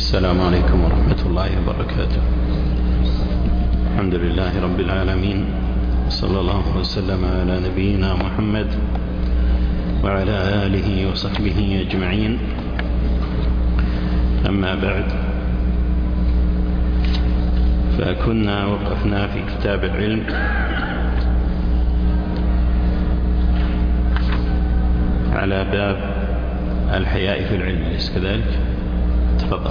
السلام عليكم ورحمة الله وبركاته. الحمد لله رب العالمين، صلى الله وسلم على نبينا محمد وعلى آله وصحبه أجمعين. أما بعد، فكنا وقفنا في كتاب العلم على باب الحياء في العلم، أليس كذلك؟ تفضل.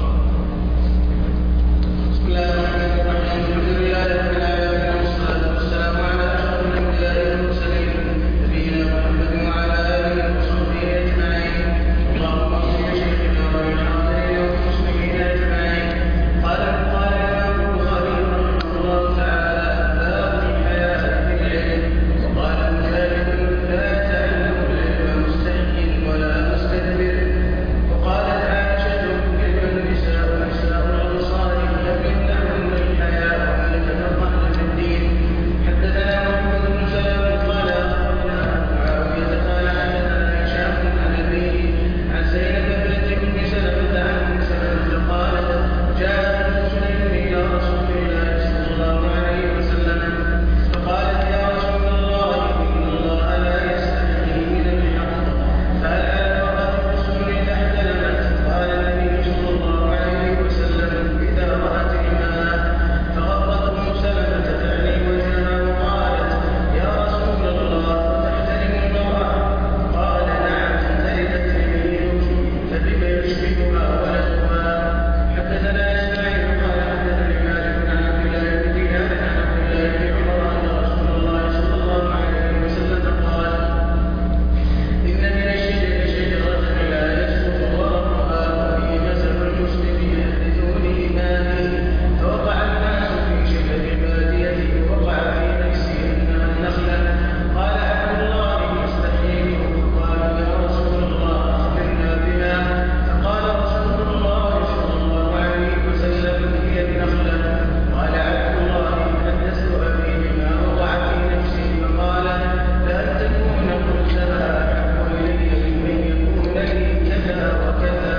بسم الله الرحمن الرحيم. الحمد لله رب العالمين، والصلاة والسلام على أشرف الأنبياء والمرسلين نبينا محمد وعلى آله وصحبه أجمعين. اللهم اغفر لشيخنا وللحاضرين والمسلمين أجمعين. قال الإمام البخاري رحمه الله تعالى: باب الحياء في العلم. وقال مجاهد: لا يتعلم العلم مستحي ولا مستكبر. وقالت عائشة: تلك النساء نساء الأنصار لم يمنعهن الحياء وأن يتفقهن في الدين. حدثنا محمد بن سلام قال أخبرنا معاوية قال حدثنا هشام عن أبيه عن زينب بنت أم سلمة عن أم سلمة قالت: جاء رجل إلى رسول الله صلى الله عليه وسلم فقالت: يا رسول الله، إن الله لا يستحيي من الحق، فهل على المرأة غسل إذا احتلمت؟ قال النبي صلى الله عليه وسلم: إذا رأت الماء. فغضت أم سلمة تعني وجهها وقالت: يا رسول الله، تحترم المرأة؟ قال: نعم، تحترم التلميذ، فبما يشبهها ولدها. حدثنا إسماعيل قال حدثني مالك عن عبد الله بن دينار عن عبد الله بن عمر أن رسول الله صلى الله عليه وسلم قال: إن من الشجر شجرة لا يسقط ورقها وفي مثل المسلم يحدثوني ما فيه. فوقع الناس في شجر البادية ووقع في نفسي أنها النخلة. قال عبد الله: يستحيي. قالوا: يا رسول الله، أخبرنا بها. فقال رسول الله صلى الله عليه وسلم: هي النخلة. قال عبد الله: حدثت أبي بما وقع في نفسي، فقال: لا تكون قلتها أحب إلي من يكون لي كذا وكذا.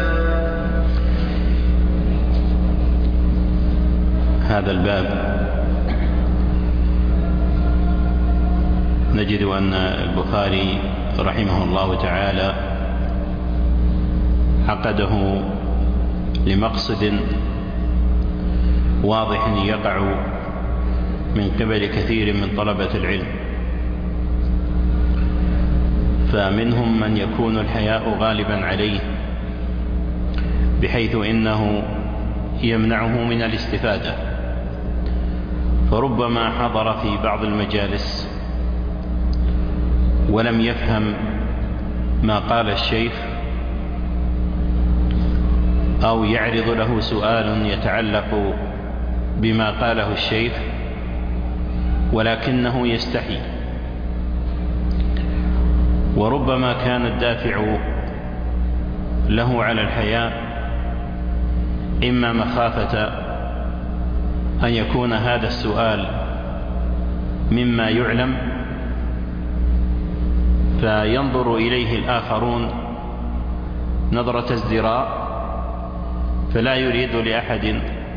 هذا الباب نجد أن البخاري رحمه الله تعالى عقده لمقصد واضح يقع من قبل كثير من طلبة العلم، فمنهم من يكون الحياء غالبا عليه بحيث إنه يمنعه من الاستفادة، فربما حضر في بعض المجالس ولم يفهم ما قال الشيخ، أو يعرض له سؤال يتعلق بما قاله الشيخ ولكنه يستحي، وربما كان الدافع له على الحياء إما مخافة أن يكون هذا السؤال مما يعلم فينظر إليه الآخرون نظرة ازدراء، فلا يريد لأحد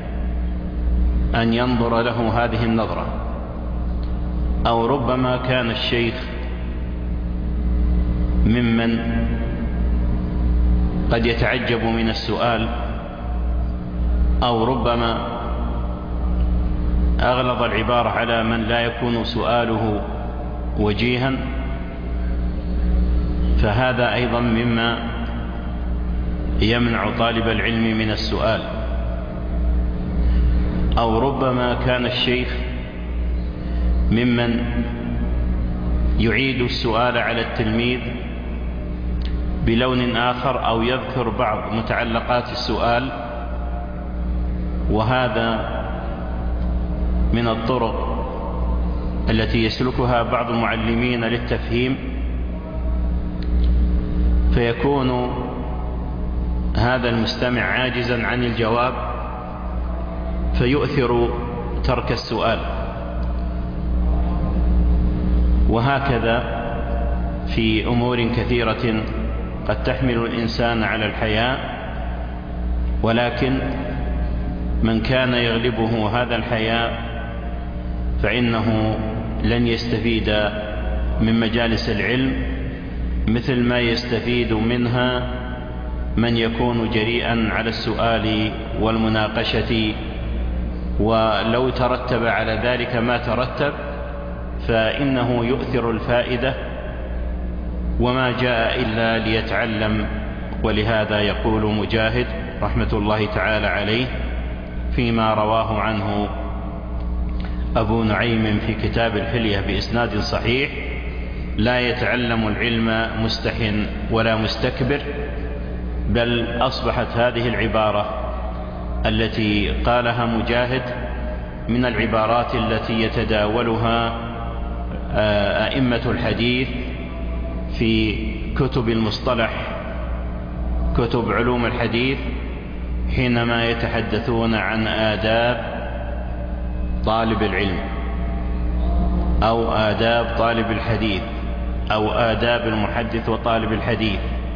أن ينظر له هذه النظرة. أو ربما كان الشيخ ممن قد يتعجب من السؤال، أو ربما أغلظ العبارة على من لا يكون سؤاله وجيها، فهذا أيضا مما يمنع طالب العلم من السؤال. أو ربما كان الشيخ ممن يعيد السؤال على التلميذ بلون آخر، أو يذكر بعض متعلقات السؤال، وهذا من الطرق التي يسلكها بعض المعلمين للتفهيم، فيكون هذا المستمع عاجزا عن الجواب فيؤثر ترك السؤال. وهكذا في أمور كثيرة قد تحمل الإنسان على الحياء، ولكن من كان يغلبه هذا الحياء فإنه لن يستفيد من مجالس العلم مثل ما يستفيد منها من يكون جريئا على السؤال والمناقشة، ولو ترتب على ذلك ما ترتب فإنه يؤثر الفائدة وما جاء إلا ليتعلم. ولهذا يقول مجاهد رحمة الله تعالى عليه فيما رواه عنه أبو نعيم في كتاب الحلية بإسناد صحيح: لا يتعلم العلم مستح ولا مستكبر. بل أصبحت هذه العبارة التي قالها مجاهد من العبارات التي يتداولها أئمة الحديث في كتب المصطلح، كتب علوم الحديث، حينما يتحدثون عن آداب طالب العلم أو آداب طالب الحديث أو آداب المحدث وطالب الحديث.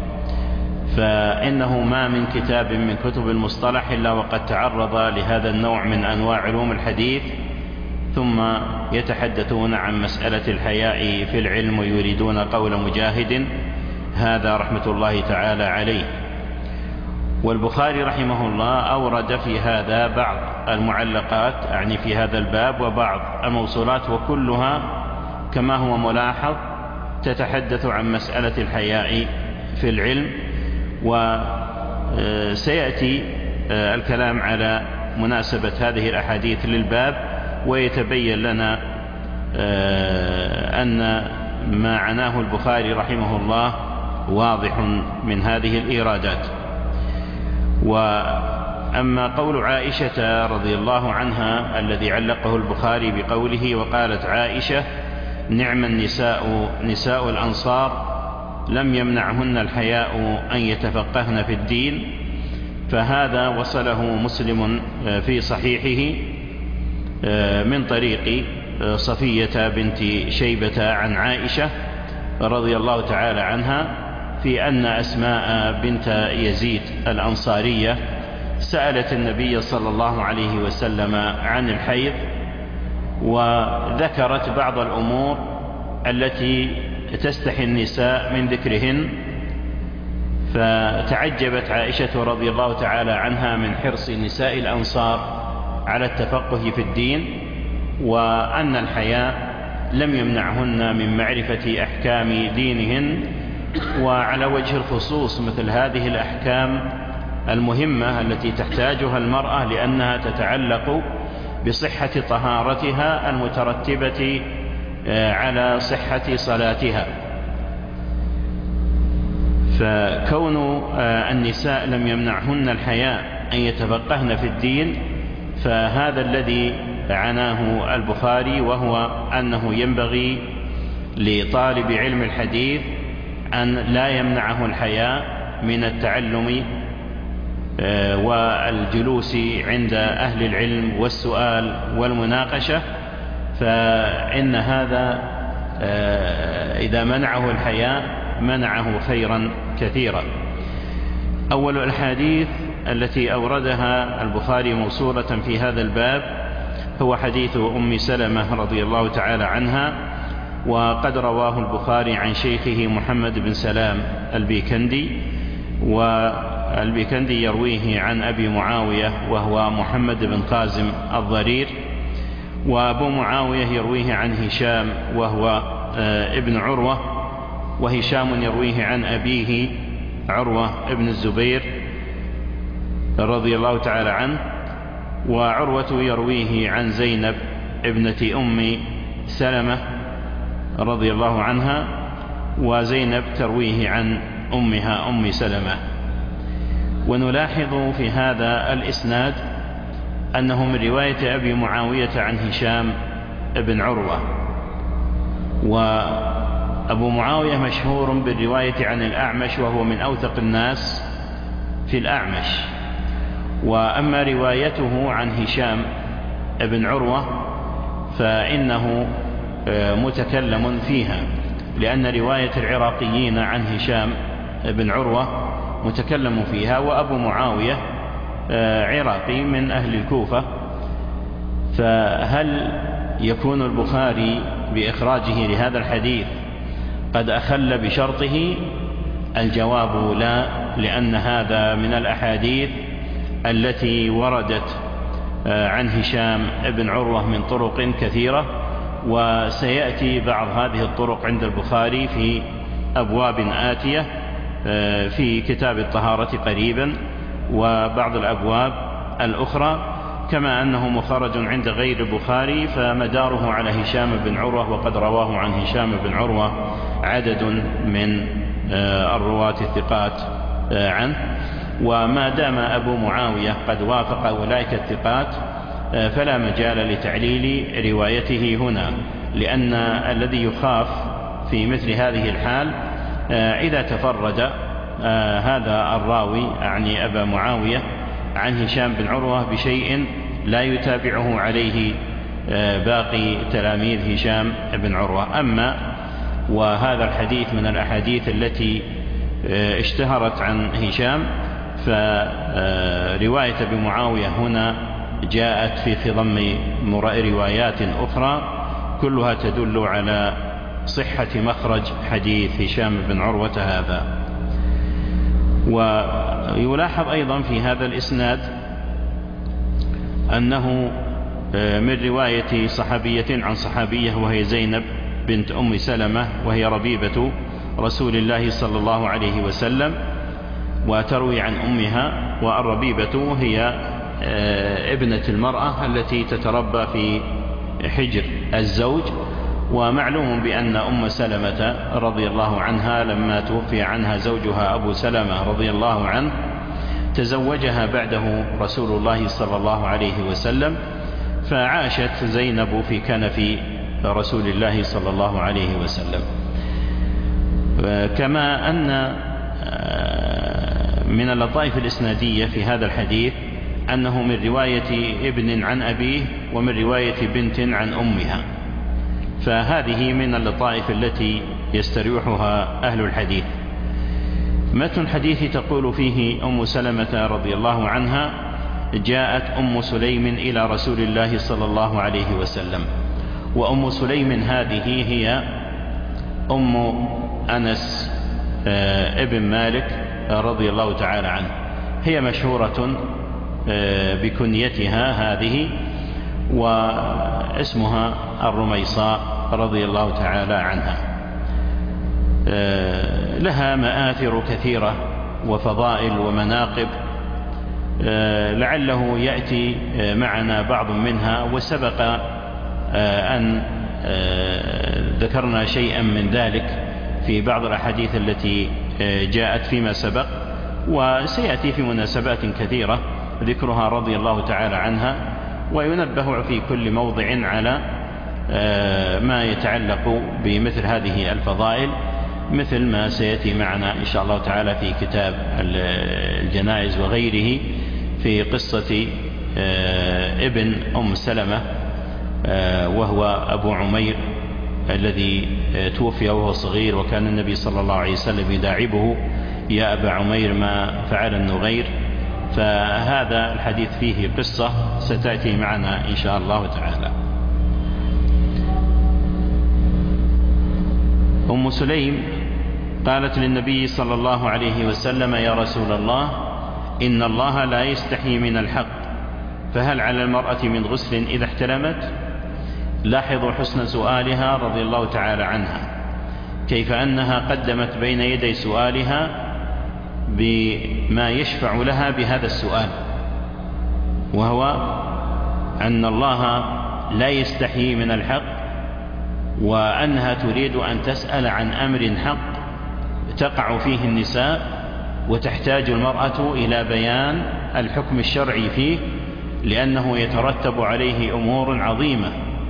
فإنه ما من كتاب من كتب المصطلح إلا وقد تعرض لهذا النوع من أنواع علوم الحديث، ثم يتحدثون عن مسألة الحياء في العلم ويريدون قول مجاهد هذا رحمة الله تعالى عليه. والبخاري رحمه الله أورد في هذا بعض المعلقات، يعني في هذا الباب، وبعض الموصولات، وكلها كما هو ملاحظ تتحدث عن مسألة الحياء في العلم. وسيأتي الكلام على مناسبة هذه الأحاديث للباب، ويتبين لنا أن ما عناه البخاري رحمه الله واضح من هذه الإيرادات. وأما قول عائشة رضي الله عنها الذي علقه البخاري بقوله: وقالت عائشة: نعم النساء نساء الأنصار لم يمنعهن الحياء أن يتفقهن في الدين، فهذا وصله مسلم في صحيحه من طريق صفية بنت شيبة عن عائشة رضي الله تعالى عنها في أن أسماء بنت يزيد الأنصارية سألت النبي صلى الله عليه وسلم عن الحيض، وذكرت بعض الأمور التي تستحي النساء من ذكرهن، فتعجبت عائشة رضي الله تعالى عنها من حرص نساء الأنصار على التفقه في الدين، وأن الحياء لم يمنعهن من معرفة أحكام دينهن. وعلى وجه الخصوص مثل هذه الأحكام المهمة التي تحتاجها المرأة لأنها تتعلق بصحة طهارتها المترتبة على صحة صلاتها. فكون النساء لم يمنعهن الحياء أن يتفقهن في الدين فهذا الذي عناه البخاري، وهو أنه ينبغي لطالب علم الحديث أن لا يمنعه الحياء من التعلم والجلوس عند أهل العلم والسؤال والمناقشة، فإن هذا إذا منعه الحياء منعه خيرا كثيرا. أول الأحاديث التي أوردها البخاري موصولة في هذا الباب هو حديث أم سلمة رضي الله تعالى عنها، وقد رواه البخاري عن شيخه محمد بن سلام البيكندي، والبيكندي يرويه عن أبي معاوية وهو محمد بن قازم الضرير، وأبو معاوية يرويه عن هشام وهو ابن عروة، وهشام يرويه عن أبيه عروة ابن الزبير رضي الله تعالى عنه، وعروة يرويه عن زينب ابنة أم سلمة رضي الله عنها، وزينب ترويه عن أمها أم سلمة. ونلاحظ في هذا الإسناد أنه من رواية أبي معاوية عن هشام ابن عروة، وأبو معاوية مشهور بالرواية عن الأعمش وهو من أوثق الناس في الأعمش. وأما روايته عن هشام ابن عروة فإنه متكلم فيها، لأن رواية العراقيين عن هشام ابن عروة متكلم فيها، وأبو معاوية عراقي من أهل الكوفة. فهل يكون البخاري بإخراجه لهذا الحديث قد أخل بشرطه؟ الجواب لا، لأن هذا من الأحاديث التي وردت عن هشام بن عروة من طرق كثيرة، وسيأتي بعض هذه الطرق عند البخاري في أبواب آتية في كتاب الطهارة قريبا، وبعض الأبواب الأخرى، كما أنه مخرج عند غير البخاري فمداره على هشام بن عروة، وقد رواه عن هشام بن عروة عدد من الرواة الثقات عنه. وما دام أبو معاوية قد وافق أولئك الثقات فلا مجال لتعليل روايته هنا، لأن الذي يخاف في مثل هذه الحال إذا تفرد هذا الراوي أعني أبا معاوية عن هشام بن عروة بشيء لا يتابعه عليه باقي تلاميذ هشام بن عروة. أما وهذا الحديث من الأحاديث التي اشتهرت عن هشام، فرواية أبي معاوية هنا جاءت في خضم روايات أخرى كلها تدل على صحة مخرج حديث هشام بن عروة هذا. ويلاحظ أيضا في هذا الإسناد أنه من رواية صحابية عن صحابية، وهي زينب بنت أم سلمة، وهي ربيبة رسول الله صلى الله عليه وسلم، وتروي عن أمها. والربيبة هي ابنة المرأة التي تتربى في حجر الزوج. ومعلوم بأن أم سلمة رضي الله عنها لما توفي عنها زوجها أبو سلمة رضي الله عنه تزوجها بعده رسول الله صلى الله عليه وسلم، فعاشت زينب في كنف رسول الله صلى الله عليه وسلم. كما أن من اللطائف الإسنادية في هذا الحديث أنه من رواية ابن عن أبيه ومن رواية بنت عن أمها، فهذه من اللطائف التي يستريحها أهل الحديث. متن الحديث تقول فيه أم سلمة رضي الله عنها: جاءت أم سليم إلى رسول الله صلى الله عليه وسلم. وأم سليم هذه هي أم أنس ابن مالك رضي الله تعالى عنه، هي مشهورة بكنيتها هذه، واسمها الرميصاء رضي الله تعالى عنها. لها مآثر كثيرة وفضائل ومناقب، لعله يأتي معنا بعض منها، وسبق أن ذكرنا شيئا من ذلك في بعض الأحاديث التي جاءت فيما سبق، وسيأتي في مناسبات كثيرة ذكرها رضي الله تعالى عنها. وينبه في كل موضع على ما يتعلق بمثل هذه الفضائل، مثل ما سيأتي معنا إن شاء الله تعالى في كتاب الجنائز وغيره، في قصة ابن أم سلمة وهو أبو عمير الذي توفي وهو صغير، وكان النبي صلى الله عليه وسلم يداعبه: يا أبا عمير ما فعل النغير. فهذا الحديث فيه قصة ستأتي معنا إن شاء الله تعالى. أم سليم قالت للنبي صلى الله عليه وسلم: يا رسول الله، إن الله لا يستحي من الحق، فهل على المرأة من غسل إذا احتلمت؟ لاحظوا حسن سؤالها رضي الله تعالى عنها، كيف أنها قدمت بين يدي سؤالها بما يشفع لها بهذا السؤال، وهو أن الله لا يستحي من الحق، وأنها تريد أن تسأل عن أمر حق تقع فيه النساء، وتحتاج المرأة إلى بيان الحكم الشرعي فيه، لأنه يترتب عليه أمور عظيمة،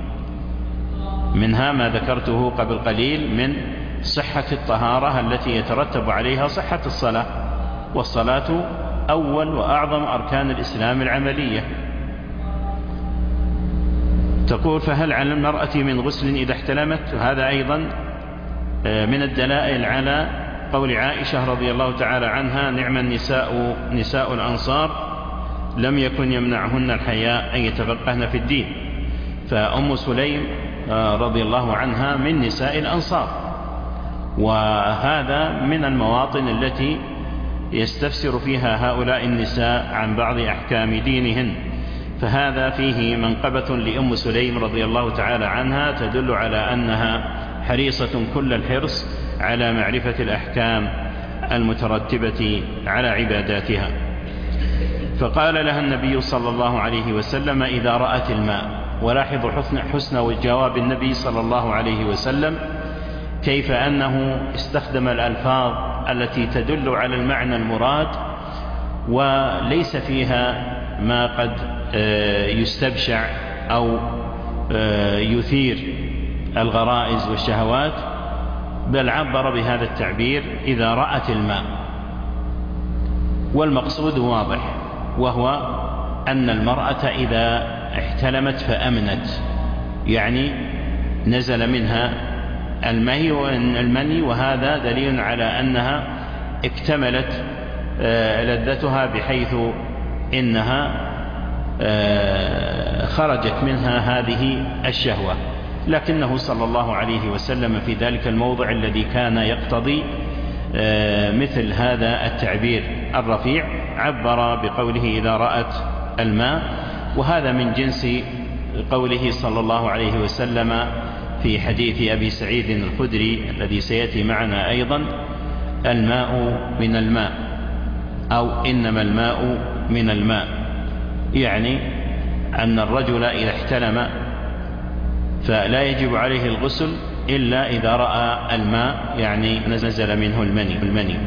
منها ما ذكرته قبل قليل من صحة الطهارة التي يترتب عليها صحة الصلاة، والصلاة أول وأعظم أركان الإسلام العملية. تقول: فهل على المرأة من غسل إذا احتلمت؟ هذا أيضا من الدلائل على قول عائشة رضي الله تعالى عنها: نعم النساء نساء الأنصار لم يكن يمنعهن الحياء أن يتفقهن في الدين. فأم سليم رضي الله عنها من نساء الأنصار، وهذا من المواطن التي يستفسر فيها هؤلاء النساء عن بعض أحكام دينهن. فهذا فيه منقبة لأم سليم رضي الله تعالى عنها تدل على أنها حريصة كل الحرص على معرفة الأحكام المترتبة على عباداتها. فقال لها النبي صلى الله عليه وسلم إذا رأت الماء. ولاحظوا حسن جواب النبي صلى الله عليه وسلم، كيف أنه استخدم الألفاظ التي تدل على المعنى المراد وليس فيها ما قد يستبشع أو يثير الغرائز والشهوات، بل عبر بهذا التعبير إذا رأت الماء. والمقصود واضح، وهو أن المرأة إذا احتلمت فأمنت، يعني نزل منها المني، وهذا دليل على أنها اكتملت لذتها بحيث إنها خرجت منها هذه الشهوة. لكنه صلى الله عليه وسلم في ذلك الموضع الذي كان يقتضي مثل هذا التعبير الرفيع عبر بقوله إذا رأت الماء، وهذا من جنس قوله صلى الله عليه وسلم في حديث أبي سعيد الخدري الذي سيأتي معنا أيضا: الماء من الماء، أو إنما الماء من الماء، يعني أن الرجل إذا احتلم فلا يجب عليه الغسل إلا إذا رأى الماء، يعني نزل منه المني.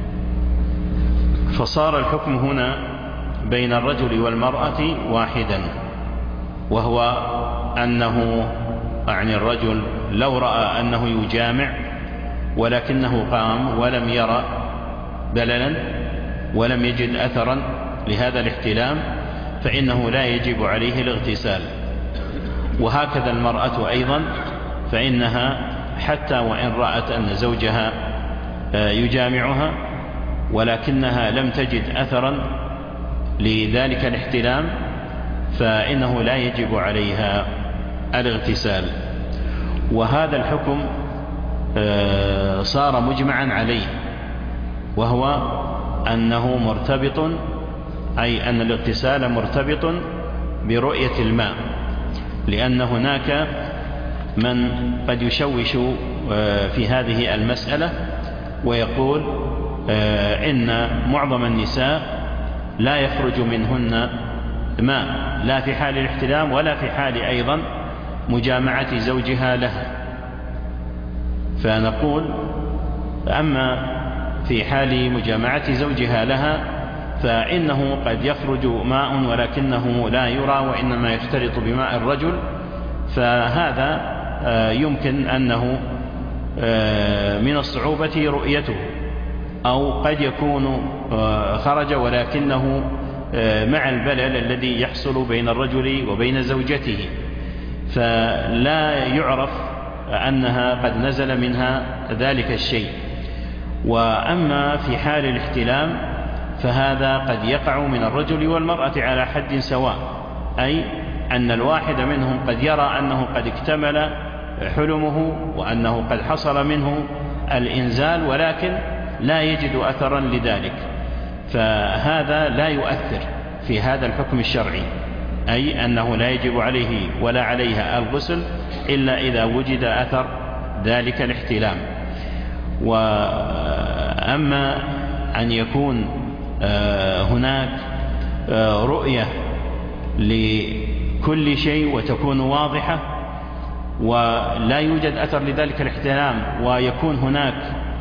فصار الحكم هنا بين الرجل والمرأة واحدا، وهو أنه يعني الرجل لو رأى أنه يجامع ولكنه قام ولم يرى بللا ولم يجد أثرا لهذا الاحتلام فإنه لا يجب عليه الاغتسال. وهكذا المرأة أيضا، فإنها حتى وإن رأت أن زوجها يجامعها ولكنها لم تجد أثرا لذلك الاحتلام فإنه لا يجب عليها الاغتسال. وهذا الحكم صار مجمعا عليه، وهو أنه مرتبط، أي أن الاغتسال مرتبط برؤية الماء، لأن هناك من قد يشوش في هذه المسألة ويقول إن معظم النساء لا يخرج منهن ماء، لا في حال الاحتلام ولا في حال أيضا مجامعة زوجها لها. فنقول أما في حال مجامعة زوجها لها فإنه قد يخرج ماء ولكنه لا يرى وإنما يختلط بماء الرجل، فهذا يمكن أنه من الصعوبة رؤيته، أو قد يكون خرج ولكنه مع البلل الذي يحصل بين الرجل وبين زوجته، فلا يعرف أنها قد نزل منها ذلك الشيء. وأما في حال الاحتلام فهذا قد يقع من الرجل والمرأة على حد سواء، أي أن الواحد منهم قد يرى أنه قد اكتمل حلمه وأنه قد حصل منه الإنزال ولكن لا يجد أثرا لذلك، فهذا لا يؤثر في هذا الحكم الشرعي، أي أنه لا يجب عليه ولا عليها الغسل إلا إذا وجد أثر ذلك الاحتلام. وأما أن يكون هناك رؤية لكل شيء وتكون واضحة ولا يوجد أثر لذلك الاحتلام، ويكون هناك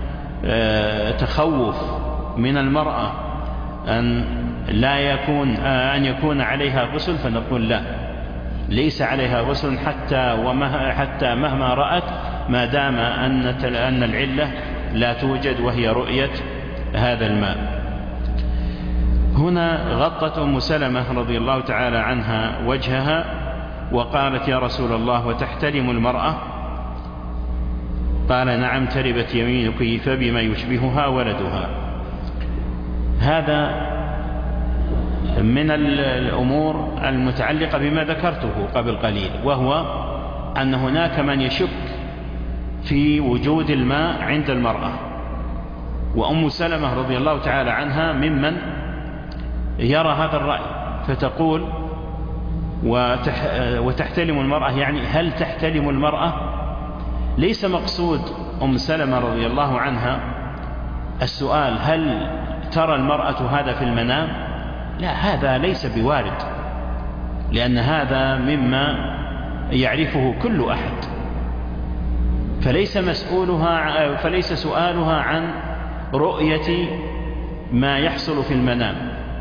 تخوف من المرأة أن يكون عليها غسل، فنقول لا، ليس عليها غسل حتى مهما رأت، ما دام أن العلة لا توجد وهي رؤية هذا الماء. هنا غطت أم سلمة رضي الله تعالى عنها وجهها وقالت: يا رسول الله، وتحتلم المرأة؟ قال: نعم، تربت يمينك، فبما يشبهها ولدها. هذا من الأمور المتعلقة بما ذكرته قبل قليل، وهو أن هناك من يشك في وجود الماء عند المرأة، وأم سلمة رضي الله تعالى عنها ممن يرى هذا الرأي، فتقول وتحتلم المرأة، يعني هل تحتلم المرأة؟ ليس مقصود أم سلمة رضي الله عنها السؤال هل ترى المرأة هذا في المنام؟ لا، هذا ليس بوارد، لأن هذا مما يعرفه كل أحد، فليس سؤالها عن رؤية ما يحصل في المنام،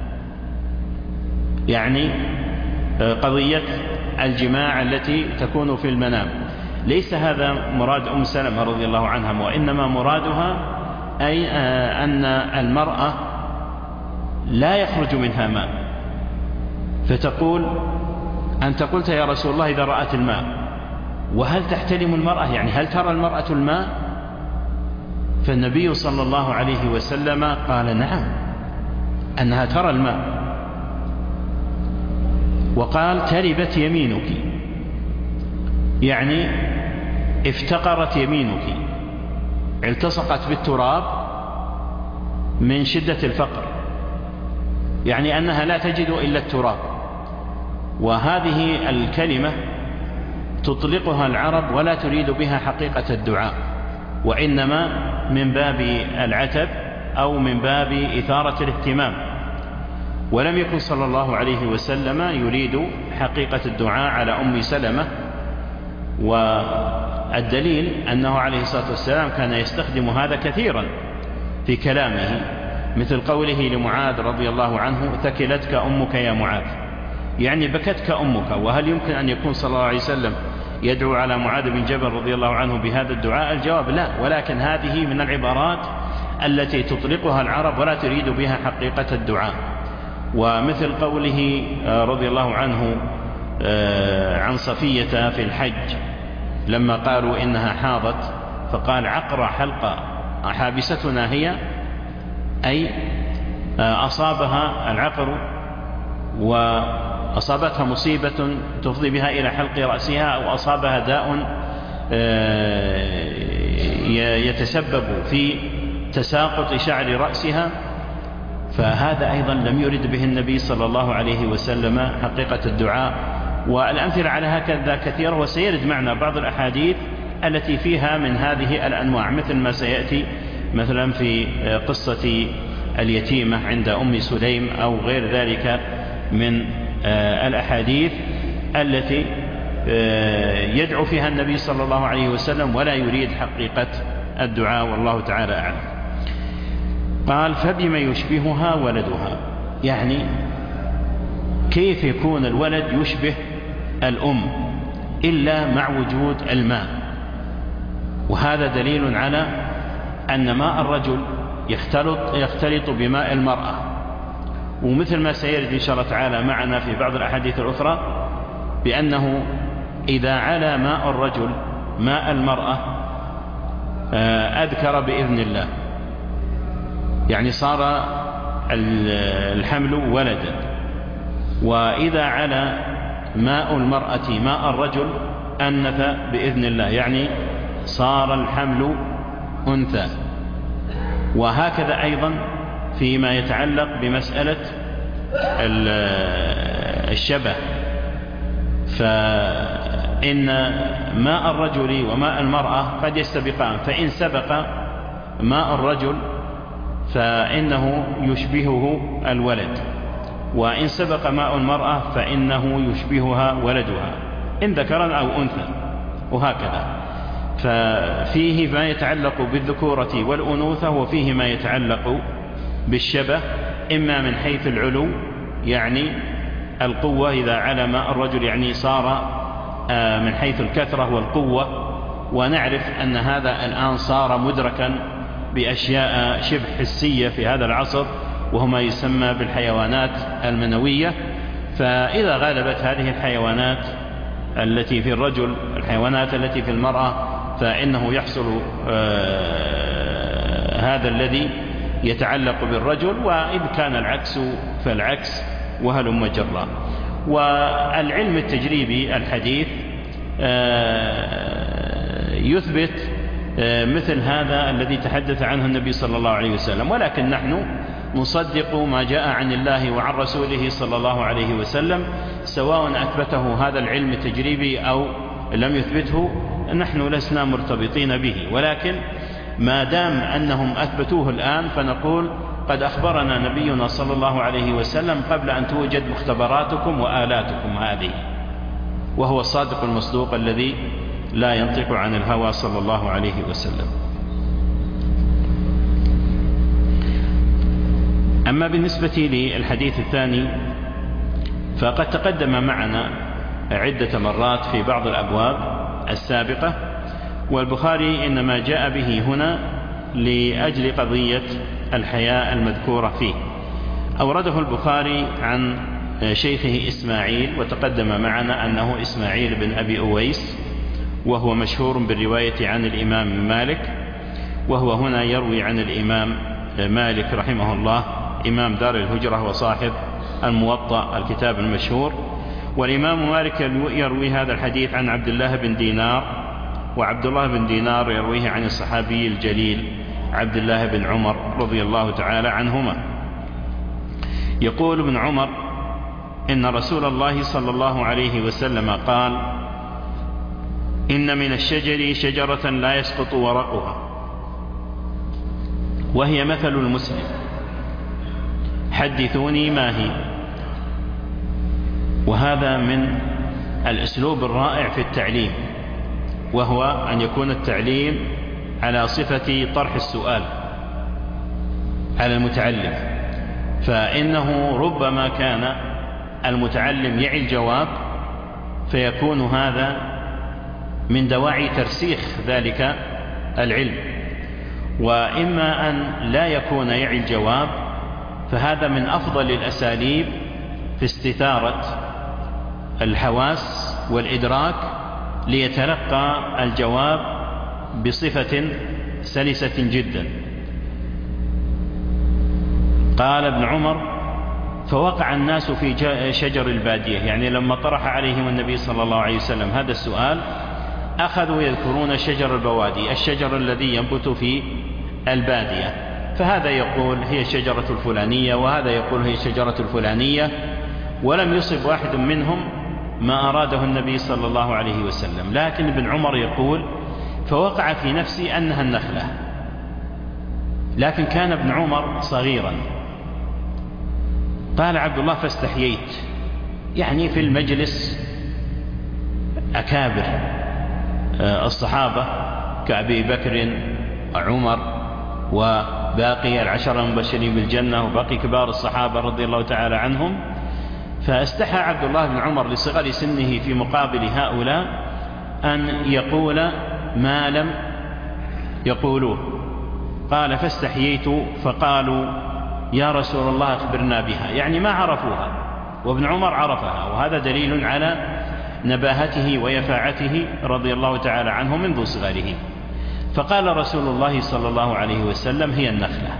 يعني قضية الجماع التي تكون في المنام، ليس هذا مراد أم سلمة رضي الله عنها، وإنما مرادها أي أن المرأة لا يخرج منها ماء، فتقول أنت قلت يا رسول الله إذا رأت الماء، وهل تحتلم المرأة؟ يعني هل ترى المرأة الماء؟ فالنبي صلى الله عليه وسلم قال نعم، أنها ترى الماء، وقال تربت يمينك، يعني افتقرت يمينك، التصقت بالتراب من شدة الفقر، يعني أنها لا تجد إلا التراب. وهذه الكلمة تطلقها العرب ولا تريد بها حقيقة الدعاء، وإنما من باب العتب أو من باب إثارة الاهتمام، ولم يكن صلى الله عليه وسلم يريد حقيقة الدعاء على أم سلمة. والدليل أنه عليه الصلاة والسلام كان يستخدم هذا كثيرا في كلامه، مثل قوله لمعاذ رضي الله عنه ثكلتك أمك يا معاذ، يعني بكتك أمك. وهل يمكن أن يكون صلى الله عليه وسلم يدعو على معاذ بن جبل رضي الله عنه بهذا الدعاء؟ الجواب لا، ولكن هذه من العبارات التي تطلقها العرب ولا تريد بها حقيقة الدعاء. ومثل قوله رضي الله عنه عن صفية في الحج لما قالوا إنها حاضت، فقال عقر حلقة حابستنا هي، أي أصابها العقر وأصابتها مصيبة تفضي بها إلى حلق رأسها، أو أصابها داء يتسبب في تساقط شعر رأسها، فهذا أيضا لم يرد به النبي صلى الله عليه وسلم حقيقة الدعاء. والأمثلة على هكذا كثيرة، وسيرد معنا بعض الأحاديث التي فيها من هذه الأنواع، مثل ما سيأتي مثلا في قصة اليتيمة عند أم سليم أو غير ذلك من الأحاديث التي يدعو فيها النبي صلى الله عليه وسلم ولا يريد حقيقة الدعاء، والله تعالى أعلم. قال فبما يشبهها ولدها، يعني كيف يكون الولد يشبه الأم إلا مع وجود الماء؟ وهذا دليل على أن ماء الرجل يختلط بماء المرأة، ومثل ما سيرد إن شاء الله تعالى معنا في بعض الأحاديث الأخرى بأنه إذا علا ماء الرجل ماء المرأة أذكر بإذن الله، يعني صار الحمل ولدا. وإذا علا ماء المرأة ماء الرجل أنثى بإذن الله، يعني صار الحمل أنثى. وهكذا أيضا فيما يتعلق بمسألة الشبه، فإن ماء الرجل وماء المرأة قد يستبقان، فإن سبق ماء الرجل فإنه يشبهه الولد، وإن سبق ماء المرأة فإنه يشبهها ولدها إن ذكرا أو أنثى، وهكذا. ففيه ما يتعلق بالذكورة والأنوثة، وفيه ما يتعلق بالشبه، إما من حيث العلو يعني القوة، إذا على ماء الرجل يعني صار من حيث الكثرة والقوة، ونعرف أن هذا الآن صار مدركا بأشياء شبه حسية في هذا العصر، وهو ما يسمى بالحيوانات المنوية. فإذا غلبت هذه الحيوانات التي في الرجل الحيوانات التي في المرأة، فإنه يحصل هذا الذي يتعلق بالرجل. وإذ كان العكس فالعكس، وهلم جرا. والعلم التجريبي الحديث يثبت مثل هذا الذي تحدث عنه النبي صلى الله عليه وسلم، ولكن نحن نصدق ما جاء عن الله وعن رسوله صلى الله عليه وسلم، سواء أثبته هذا العلم التجريبي أو لم يثبته، نحن لسنا مرتبطين به. ولكن ما دام أنهم أثبتوه الآن فنقول قد أخبرنا نبينا صلى الله عليه وسلم قبل أن توجد مختبراتكم وآلاتكم هذه، وهو الصادق المصدوق الذي لا ينطق عن الهوى صلى الله عليه وسلم. أما بالنسبة للحديث الثاني فقد تقدم معنا عدة مرات في بعض الأبواب السابقة، والبخاري إنما جاء به هنا لأجل قضية الحياء المذكورة فيه. أورده البخاري عن شيخه إسماعيل، وتقدم معنا أنه إسماعيل بن أبي أويس، وهو مشهور بالرواية عن الإمام مالك، وهو هنا يروي عن الإمام مالك رحمه الله إمام دار الهجرة وصاحب الموطأ الكتاب المشهور. والإمام مالك يروي هذا الحديث عن عبد الله بن دينار، وعبد الله بن دينار يرويه عن الصحابي الجليل عبد الله بن عمر رضي الله تعالى عنهما. يقول ابن عمر: إن رسول الله صلى الله عليه وسلم قال: إن من الشجر شجرة لا يسقط ورقها، وهي مثل المسلم، حدثوني ما هي. وهذا من الأسلوب الرائع في التعليم، وهو أن يكون التعليم على صفة طرح السؤال على المتعلم، فإنه ربما كان المتعلم يعي الجواب فيكون هذا من دواعي ترسيخ ذلك العلم، وإما أن لا يكون يعي الجواب، فهذا من أفضل الأساليب في استثارة الحواس والإدراك ليتلقى الجواب بصفة سلسة جدا. قال ابن عمر: فوقع الناس في شجر البادية، يعني لما طرح عليهم النبي صلى الله عليه وسلم هذا السؤال أخذوا يذكرون شجر البوادي، الشجر الذي ينبت في البادية، فهذا يقول هي الشجرة الفلانية، وهذا يقول هي الشجرة الفلانية، ولم يصب واحد منهم ما أراده النبي صلى الله عليه وسلم. لكن ابن عمر يقول: فوقع في نفسي أنها النخلة، لكن كان ابن عمر صغيرا. قال عبد الله: فاستحييت، يعني في المجلس أكابر الصحابة كأبي بكر وعمر وباقي العشرة المبشرين بالجنة وباقي كبار الصحابة رضي الله تعالى عنهم، فاستحى عبد الله بن عمر لصغر سنه في مقابل هؤلاء أن يقول ما لم يقولوه. قال: فاستحييت، فقالوا: يا رسول الله أخبرنا بها، يعني ما عرفوها، وابن عمر عرفها، وهذا دليل على نباهته ويفاعته رضي الله تعالى عنه منذ صغره. فقال رسول الله صلى الله عليه وسلم: هي النخلة.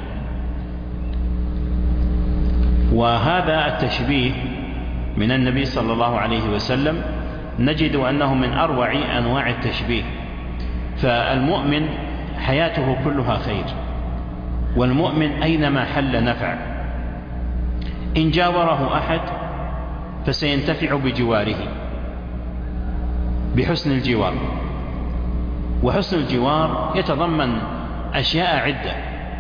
وهذا التشبيه من النبي صلى الله عليه وسلم نجد أنه من أروع أنواع التشبيه، فالمؤمن حياته كلها خير، والمؤمن أينما حل نفع، إن جاوره أحد فسينتفع بجواره بحسن الجوار. وحسن الجوار يتضمن أشياء عدة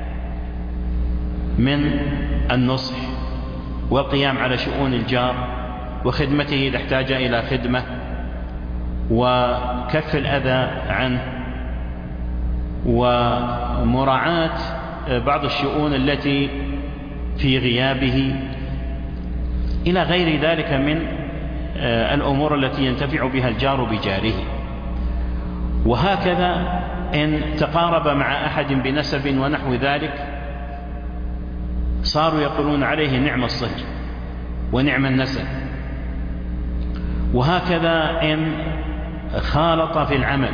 من النصح والقيام على شؤون الجار وخدمته إذا احتاج إلى خدمة، وكف الأذى عنه، ومراعاة بعض الشؤون التي في غيابه، إلى غير ذلك من الأمور التي ينتفع بها الجار بجاره. وهكذا إن تقارب مع أحد بنسب ونحو ذلك صاروا يقولون عليه نعم الصهر ونعم النسب. وهكذا إن خالط في العمل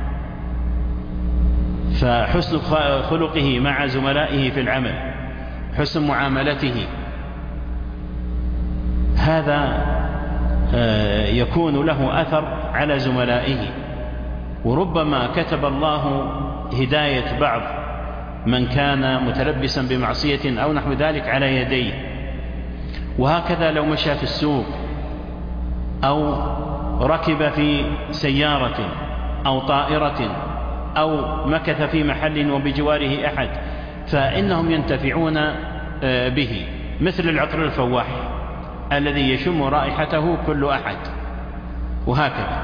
فحسن خلقه مع زملائه في العمل، حسن معاملته، هذا يكون له أثر على زملائه، وربما كتب الله هداية بعض من كان متلبسا بمعصية أو نحو ذلك على يديه. وهكذا لو مشى في السوق أو ركب في سيارة أو طائرة أو مكث في محل وبجواره أحد فإنهم ينتفعون به، مثل العطر الفواح الذي يشم رائحته كل أحد، وهكذا.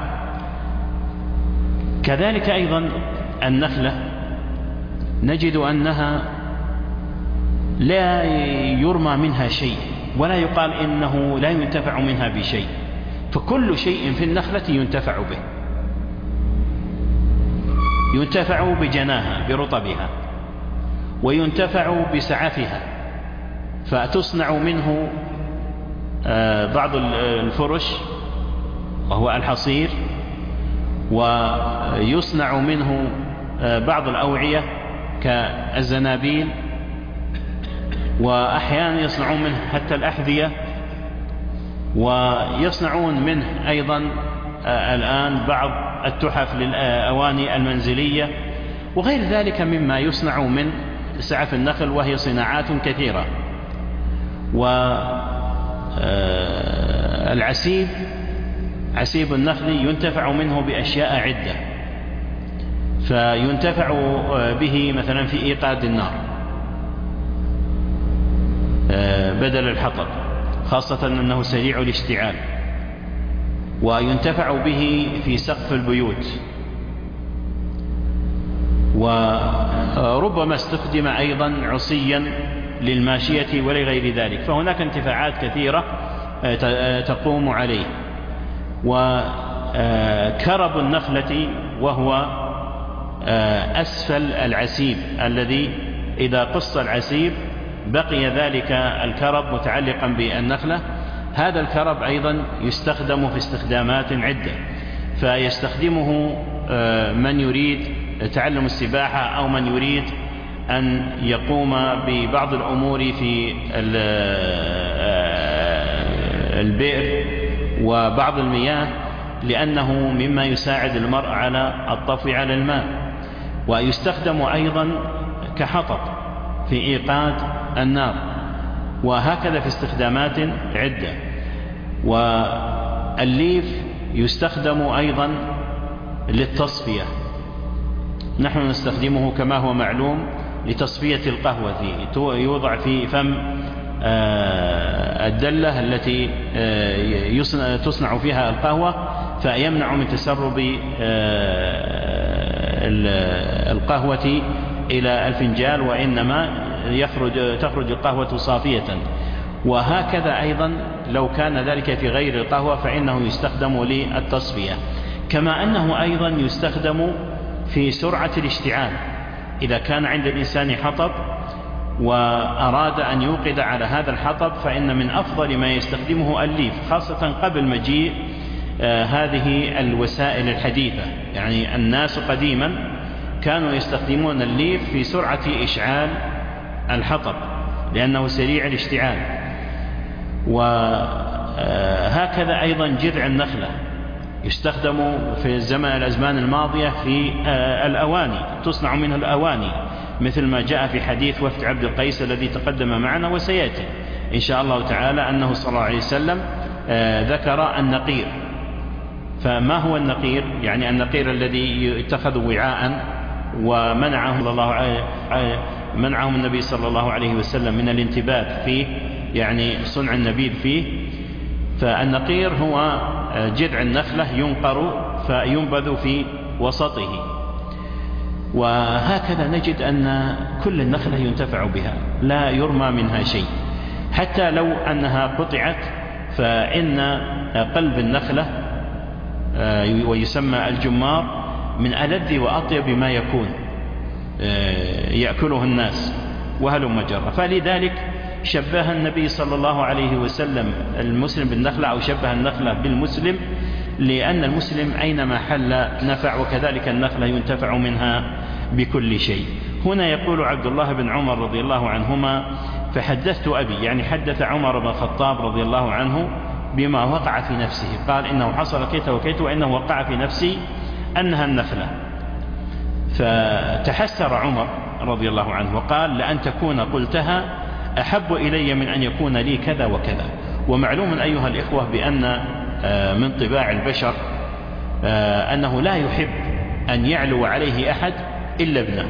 كذلك أيضا النخلة نجد أنها لا يرمى منها شيء ولا يقال إنه لا ينتفع منها بشيء، فكل شيء في النخلة ينتفع به، ينتفع بجناها برطبها، وينتفع بسعفها، فتصنع منه بعض الفرش وهو الحصير، ويصنع منه بعض الأوعية كالزنابيل، وأحيانا يصنعون منه حتى الأحذية، ويصنعون منه أيضا الآن بعض التحف للأواني المنزلية وغير ذلك مما يصنع من سعف النخل، وهي صناعات كثيرة. والعسيب، عسيب النخل ينتفع منه بأشياء عدة، فينتفع به مثلا في إيقاد النار بدل الحطب، خاصة أنه سريع الاشتعال، وينتفع به في سقف البيوت، وربما استخدم أيضا عصيا للماشية ولغير ذلك، فهناك انتفاعات كثيرة تقوم عليه. وكرب النخلة وهو أسفل العسيب الذي إذا قص العسيب بقي ذلك الكرب متعلقا بالنخلة، هذا الكرب أيضا يستخدم في استخدامات عدة، فيستخدمه من يريد تعلم السباحة أو من يريد أن يقوم ببعض الأمور في البئر وبعض المياه، لأنه مما يساعد المرء على الطفو على الماء. ويستخدم أيضا كحطب في إيقاد النار، وهكذا في استخدامات عدة. والليف يستخدم أيضا للتصفية، نحن نستخدمه كما هو معلوم لتصفية القهوة، يوضع في فم الدلة التي تصنع فيها القهوة، فيمنع من تسرب القهوة إلى الفنجال، وإنما تخرج القهوة صافية. وهكذا أيضا لو كان ذلك في غير القهوة فإنه يستخدم للتصفية، كما أنه أيضا يستخدم في سرعة الاشتعال. إذا كان عند الإنسان حطب وأراد أن يوقد على هذا الحطب فإن من أفضل ما يستخدمه الليف، خاصة قبل مجيء هذه الوسائل الحديثة. يعني الناس قديما كانوا يستخدمون الليف في سرعة إشعال الحطب لأنه سريع الاشتعال. وهكذا أيضا جذع النخلة يستخدم في الأزمان الماضية في الأواني، تصنع منه الأواني، مثل ما جاء في حديث وفد عبد القيس الذي تقدم معنا وسيأتي إن شاء الله تعالى أنه صلى الله عليه وسلم ذكر النقير. فما هو النقير؟ يعني النقير الذي اتخذ وعاء ومنعهم النبي صلى الله عليه وسلم من الانتباه فيه، يعني صنع النبيذ فيه. فالنقير هو جذع النخلة ينقر فينبذ في وسطه. وهكذا نجد أن كل النخلة ينتفع بها، لا يرمى منها شيء، حتى لو أنها قطعت فإن قلب النخلة ويسمى الجمار من ألذ وأطيب ما يكون يأكله الناس وهلم جرى. فلذلك شبه النبي صلى الله عليه وسلم المسلم بالنخلة، أو شبه النخلة بالمسلم، لأن المسلم أينما حل نفع، وكذلك النخلة ينتفع منها بكل شيء. هنا يقول عبد الله بن عمر رضي الله عنهما: فحدثت أبي، يعني حدث عمر بن الخطاب رضي الله عنه بما وقع في نفسه، قال إنه حصل كيت وكيت وإنه وقع في نفسي أنها النخلة. فتحسر عمر رضي الله عنه وقال لأن تكون قلتها أحب إلي من أن يكون لي كذا وكذا. ومعلوم أيها الإخوة بأن من طباع البشر أنه لا يحب أن يعلو عليه أحد إلا ابنه،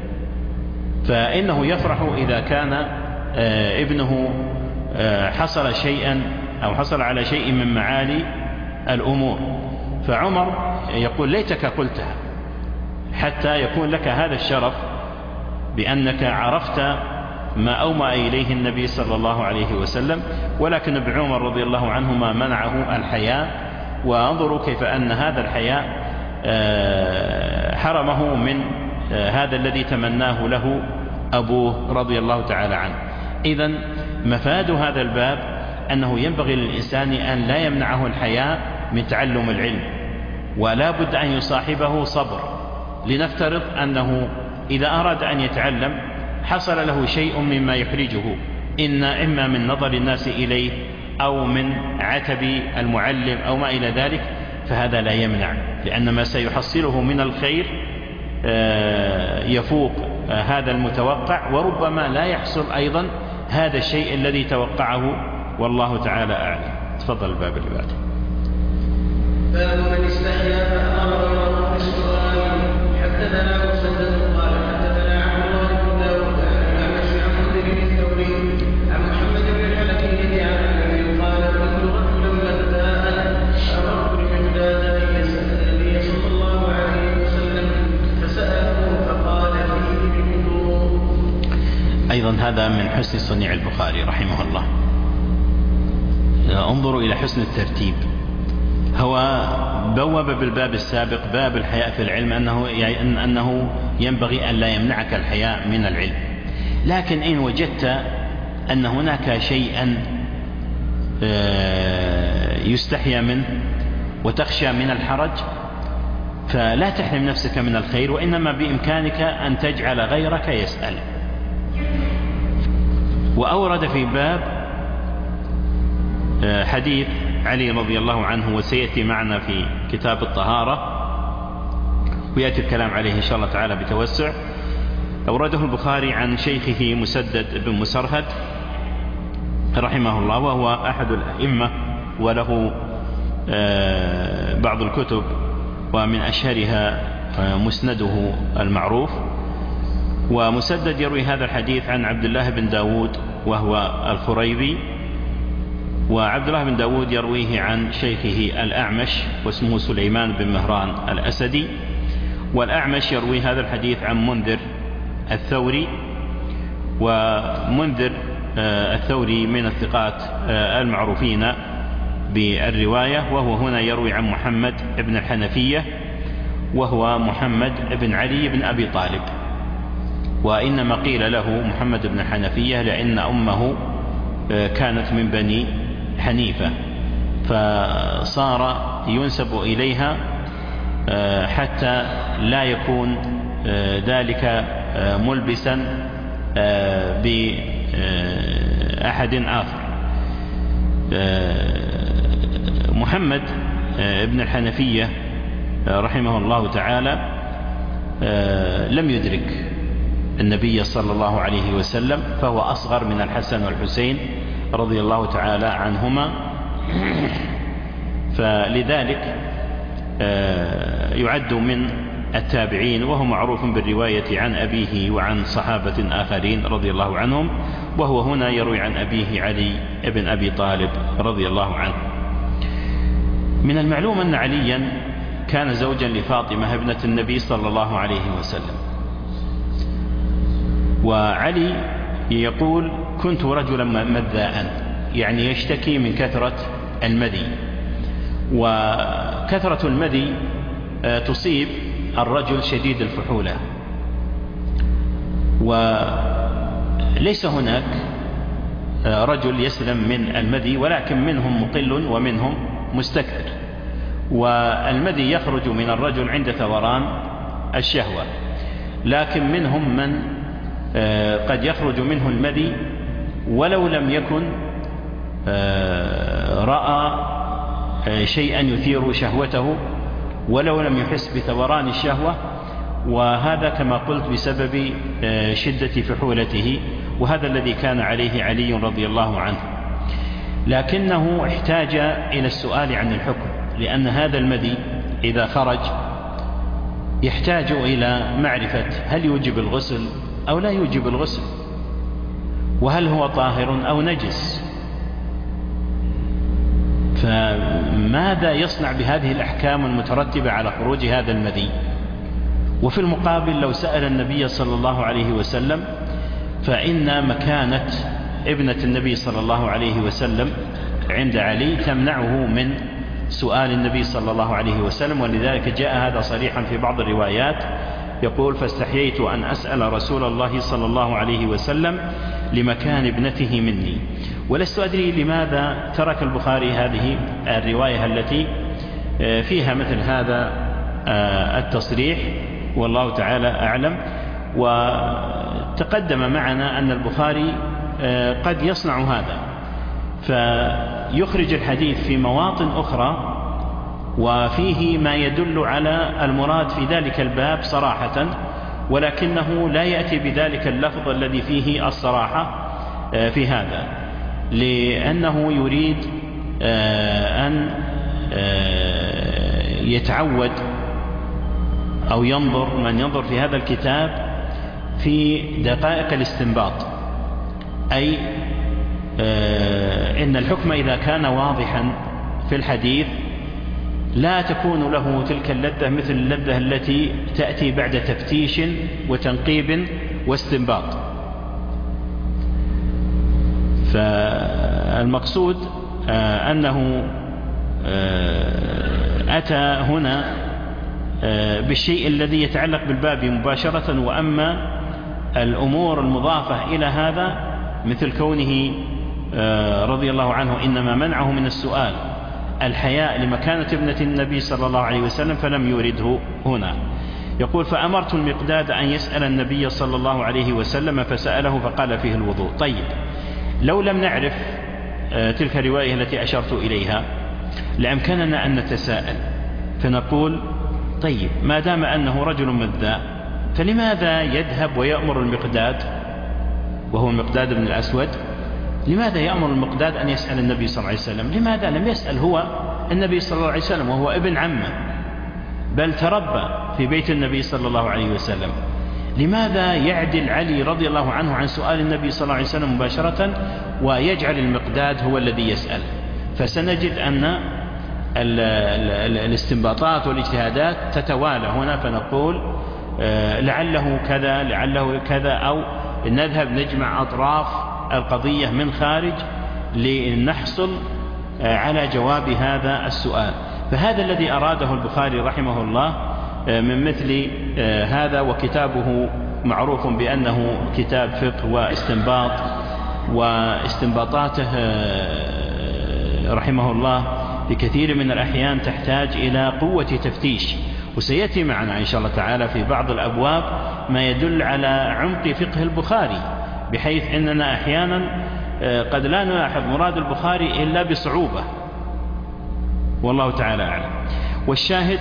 فإنه يفرح إذا كان ابنه حصل شيئا أو حصل على شيء من معالي الأمور. فعمر يقول ليتك قلتها حتى يكون لك هذا الشرف بأنك عرفت ما أومأ إليه النبي صلى الله عليه وسلم. ولكن ابن عمر رضي الله عنهما منعه الحياء، وانظروا كيف أن هذا الحياء حرمه من هذا الذي تمناه له أبوه رضي الله تعالى عنه. إذن مفاد هذا الباب أنه ينبغي للإنسان أن لا يمنعه الحياء من تعلم العلم، ولا بد أن يصاحبه صبر. لنفترض أنه إذا أراد أن يتعلم حصل له شيء مما يحرجه، إما من نظر الناس إليه أو من عتب المعلم أو ما إلى ذلك، فهذا لا يمنع، لأن ما سيحصله من الخير يفوق هذا المتوقع، وربما لا يحصل أيضا هذا الشيء الذي توقعه، والله تعالى أعلم. تفضل الباب اللي بعده. باب من استحيا فأمر بالسؤال. حدثنا مسدد قال حدثنا عبد الله بن داود عن الأعمش عن منذر الثوري عن محمد بن الحنفية عن أبي قال كنت رجلا مذاء أمرت بمقداد أن يسأل النبي صلى الله عليه وسلم فسأله فقال فيه بالوضوء. أيضا هذا من حسن صنيع البخاري رحمه الله. انظروا إلى حسن الترتيب. هو بوب بالباب السابق باب الحياء في العلم أنه ينبغي أن لا يمنعك الحياء من العلم، لكن إن وجدت أن هناك شيئا يستحيا منه وتخشى من الحرج فلا تحرم نفسك من الخير، وإنما بإمكانك أن تجعل غيرك يسأل. وأورد في باب حديث علي رضي الله عنه، وسيأتي معنا في كتاب الطهارة ويأتي الكلام عليه إن شاء الله تعالى بتوسع. أورده البخاري عن شيخه مسدد بن مسرهد رحمه الله، وهو أحد الأئمة وله بعض الكتب، ومن أشهرها مسنده المعروف. ومسدد يروي هذا الحديث عن عبد الله بن داود وهو الخريبي، وعبد الله بن داود يرويه عن شيخه الأعمش واسمه سليمان بن مهران الأسدي، والأعمش يروي هذا الحديث عن منذر الثوري، ومنذر الثوري من الثقات المعروفين بالرواية، وهو هنا يروي عن محمد بن الحنفية وهو محمد بن علي بن أبي طالب. وإنما قيل له محمد بن الحنفية لأن أمه كانت من بني حنيفة، فصار ينسب إليها حتى لا يكون ذلك ملبسا بأحد آخر. محمد بن الحنفية رحمه الله تعالى لم يدرك النبي صلى الله عليه وسلم، فهو أصغر من الحسن والحسين رضي الله تعالى عنهما، فلذلك يعد من التابعين، وهو معروف بالرواية عن أبيه وعن صحابة آخرين رضي الله عنهم، وهو هنا يروي عن أبيه علي بن أبي طالب رضي الله عنه. من المعلوم أن عليا كان زوجا لفاطمة ابنة النبي صلى الله عليه وسلم، وعلي يقول كنت رجلا مذاء، يعني يشتكي من كثرة المذي، وكثرة المذي تصيب الرجل شديد الفحولة، وليس هناك رجل يسلم من المذي، ولكن منهم مقل ومنهم مستكثر. والمذي يخرج من الرجل عند ثوران الشهوة، لكن منهم من قد يخرج منه المذي ولو لم يكن رأى شيئا يثير شهوته ولو لم يحس بثوران الشهوة، وهذا كما قلت بسبب شدة فحولته، وهذا الذي كان عليه علي رضي الله عنه. لكنه احتاج إلى السؤال عن الحكم، لأن هذا المذي إذا خرج يحتاج إلى معرفة هل يوجب الغسل أو لا يوجب الغسل، وهل هو طاهر أو نجس، فماذا يصنع بهذه الأحكام المترتبة على خروج هذا المذي؟ وفي المقابل لو سأل النبي صلى الله عليه وسلم، فإن مكانة ابنة النبي صلى الله عليه وسلم عند علي تمنعه من سؤال النبي صلى الله عليه وسلم، ولذلك جاء هذا صريحا في بعض الروايات، يقول: فاستحييت أن أسأل رسول الله صلى الله عليه وسلم لمكان ابنته مني. ولست أدري لماذا ترك البخاري هذه الرواية التي فيها مثل هذا التصريح، والله تعالى أعلم. وتقدم معنا أن البخاري قد يصنع هذا، فيخرج الحديث في مواطن أخرى وفيه ما يدل على المراد في ذلك الباب صراحة، ولكنه لا يأتي بذلك اللفظ الذي فيه الصراحة في هذا، لأنه يريد أن يتعود أو ينظر من ينظر في هذا الكتاب في دقائق الاستنباط، أي إن الحكم إذا كان واضحا في الحديث لا تكون له تلك اللذة مثل اللذة التي تأتي بعد تفتيش وتنقيب واستنباط. فالمقصود أنه أتى هنا بالشيء الذي يتعلق بالباب مباشرة، وأما الأمور المضافة إلى هذا مثل كونه رضي الله عنه إنما منعه من السؤال الحياء لمكانة ابنة النبي صلى الله عليه وسلم فلم يورده هنا. يقول: فأمرت المقداد أن يسأل النبي صلى الله عليه وسلم فسأله فقال فيه الوضوء. طيب، لو لم نعرف تلك الرواية التي أشرت إليها لأمكننا أن نتساءل فنقول: طيب، ما دام أنه رجل مذاء فلماذا يذهب ويأمر المقداد، وهو المقداد بن الأسود، لماذا يأمر المقداد أن يسأل النبي صلى الله عليه وسلم؟ لماذا لم يسأل هو النبي صلى الله عليه وسلم وهو ابن عمه، بل تربى في بيت النبي صلى الله عليه وسلم؟ لماذا يعدل علي رضي الله عنه عن سؤال النبي صلى الله عليه وسلم مباشرة ويجعل المقداد هو الذي يسأل؟ فسنجد أن الاستنباطات والاجتهادات تتوالى هنا، فنقول لعله كذا لعله كذا، أو نذهب نجمع أطراف القضية من خارج لنحصل على جواب هذا السؤال. فهذا الذي أراده البخاري رحمه الله من مثل هذا، وكتابه معروف بأنه كتاب فقه واستنباط، واستنباطاته رحمه الله في كثير من الأحيان تحتاج إلى قوة تفتيش، وسيأتي معنا إن شاء الله تعالى في بعض الأبواب ما يدل على عمق فقه البخاري، بحيث أننا أحيانا قد لا نلاحظ مراد البخاري إلا بصعوبة، والله تعالى أعلم. والشاهد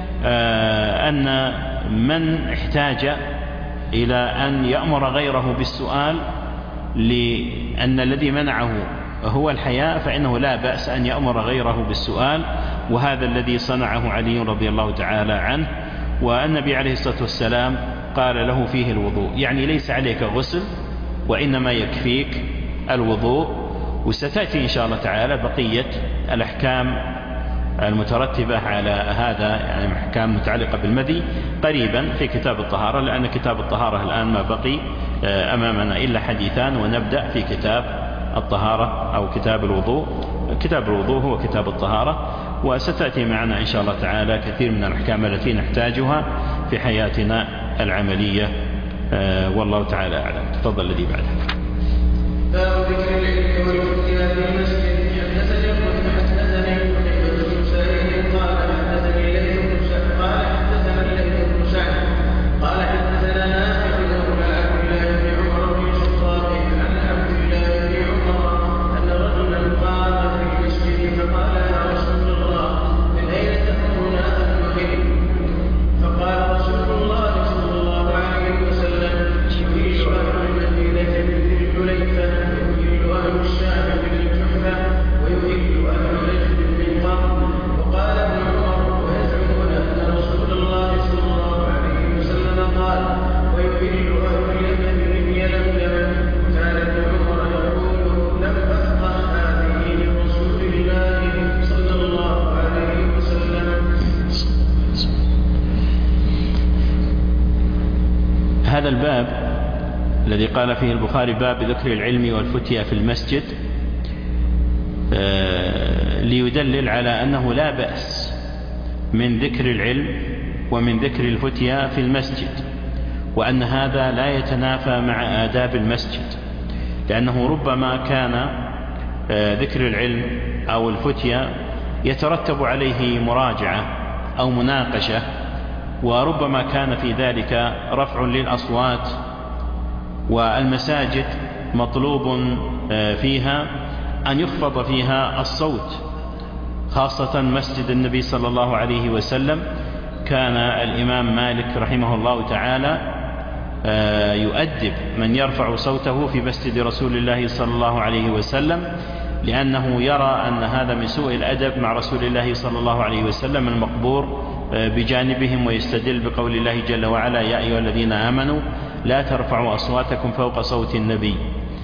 أن من احتاج إلى أن يأمر غيره بالسؤال لأن الذي منعه هو الحياء فإنه لا بأس أن يأمر غيره بالسؤال، وهذا الذي صنعه علي رضي الله تعالى عنه. والنبي عليه الصلاة والسلام قال له فيه الوضوء، يعني ليس عليك غسل وإنما يكفيك الوضوء. وستأتي إن شاء الله تعالى بقية الأحكام المترتبة على هذا، يعني أحكام متعلقة بالمذي قريبا في كتاب الطهارة، لأن كتاب الطهارة الآن ما بقي أمامنا إلا حديثان، ونبدأ في كتاب الطهارة أو كتاب الوضوء. كتاب الوضوء هو كتاب الطهارة، وستأتي معنا إن شاء الله تعالى كثير من الأحكام التي نحتاجها في حياتنا العملية، والله تعالى أعلم. تفضل الذي بعده. باب ذكر العلم والفتيا في المسجد. حدثني قتيبة بن سعيد قال حدثني الليث بن سعد قال حدثنا نافع مولى عبد الله بن عمر بن الخطاب عن عبد الله بن عمر أن رجلا قام في المسجد هذا الباب الذي قال فيه البخاري باب ذكر العلم والفتيا في المسجد ليدلل على أنه لا بأس من ذكر العلم ومن ذكر الفتيا في المسجد، وأن هذا لا يتنافى مع آداب المسجد، لأنه ربما كان ذكر العلم أو الفتيا يترتب عليه مراجعة أو مناقشة، وربما كان في ذلك رفع للأصوات، والمساجد مطلوب فيها أن يخفض فيها الصوت، خاصة مسجد النبي صلى الله عليه وسلم. كان الإمام مالك رحمه الله تعالى يؤدب من يرفع صوته في مسجد رسول الله صلى الله عليه وسلم، لأنه يرى أن هذا من سوء الأدب مع رسول الله صلى الله عليه وسلم المقبور بجانبهم، ويستدل بقول الله جل وعلا: يا أيها الذين آمنوا لا ترفعوا أصواتكم فوق صوت النبي.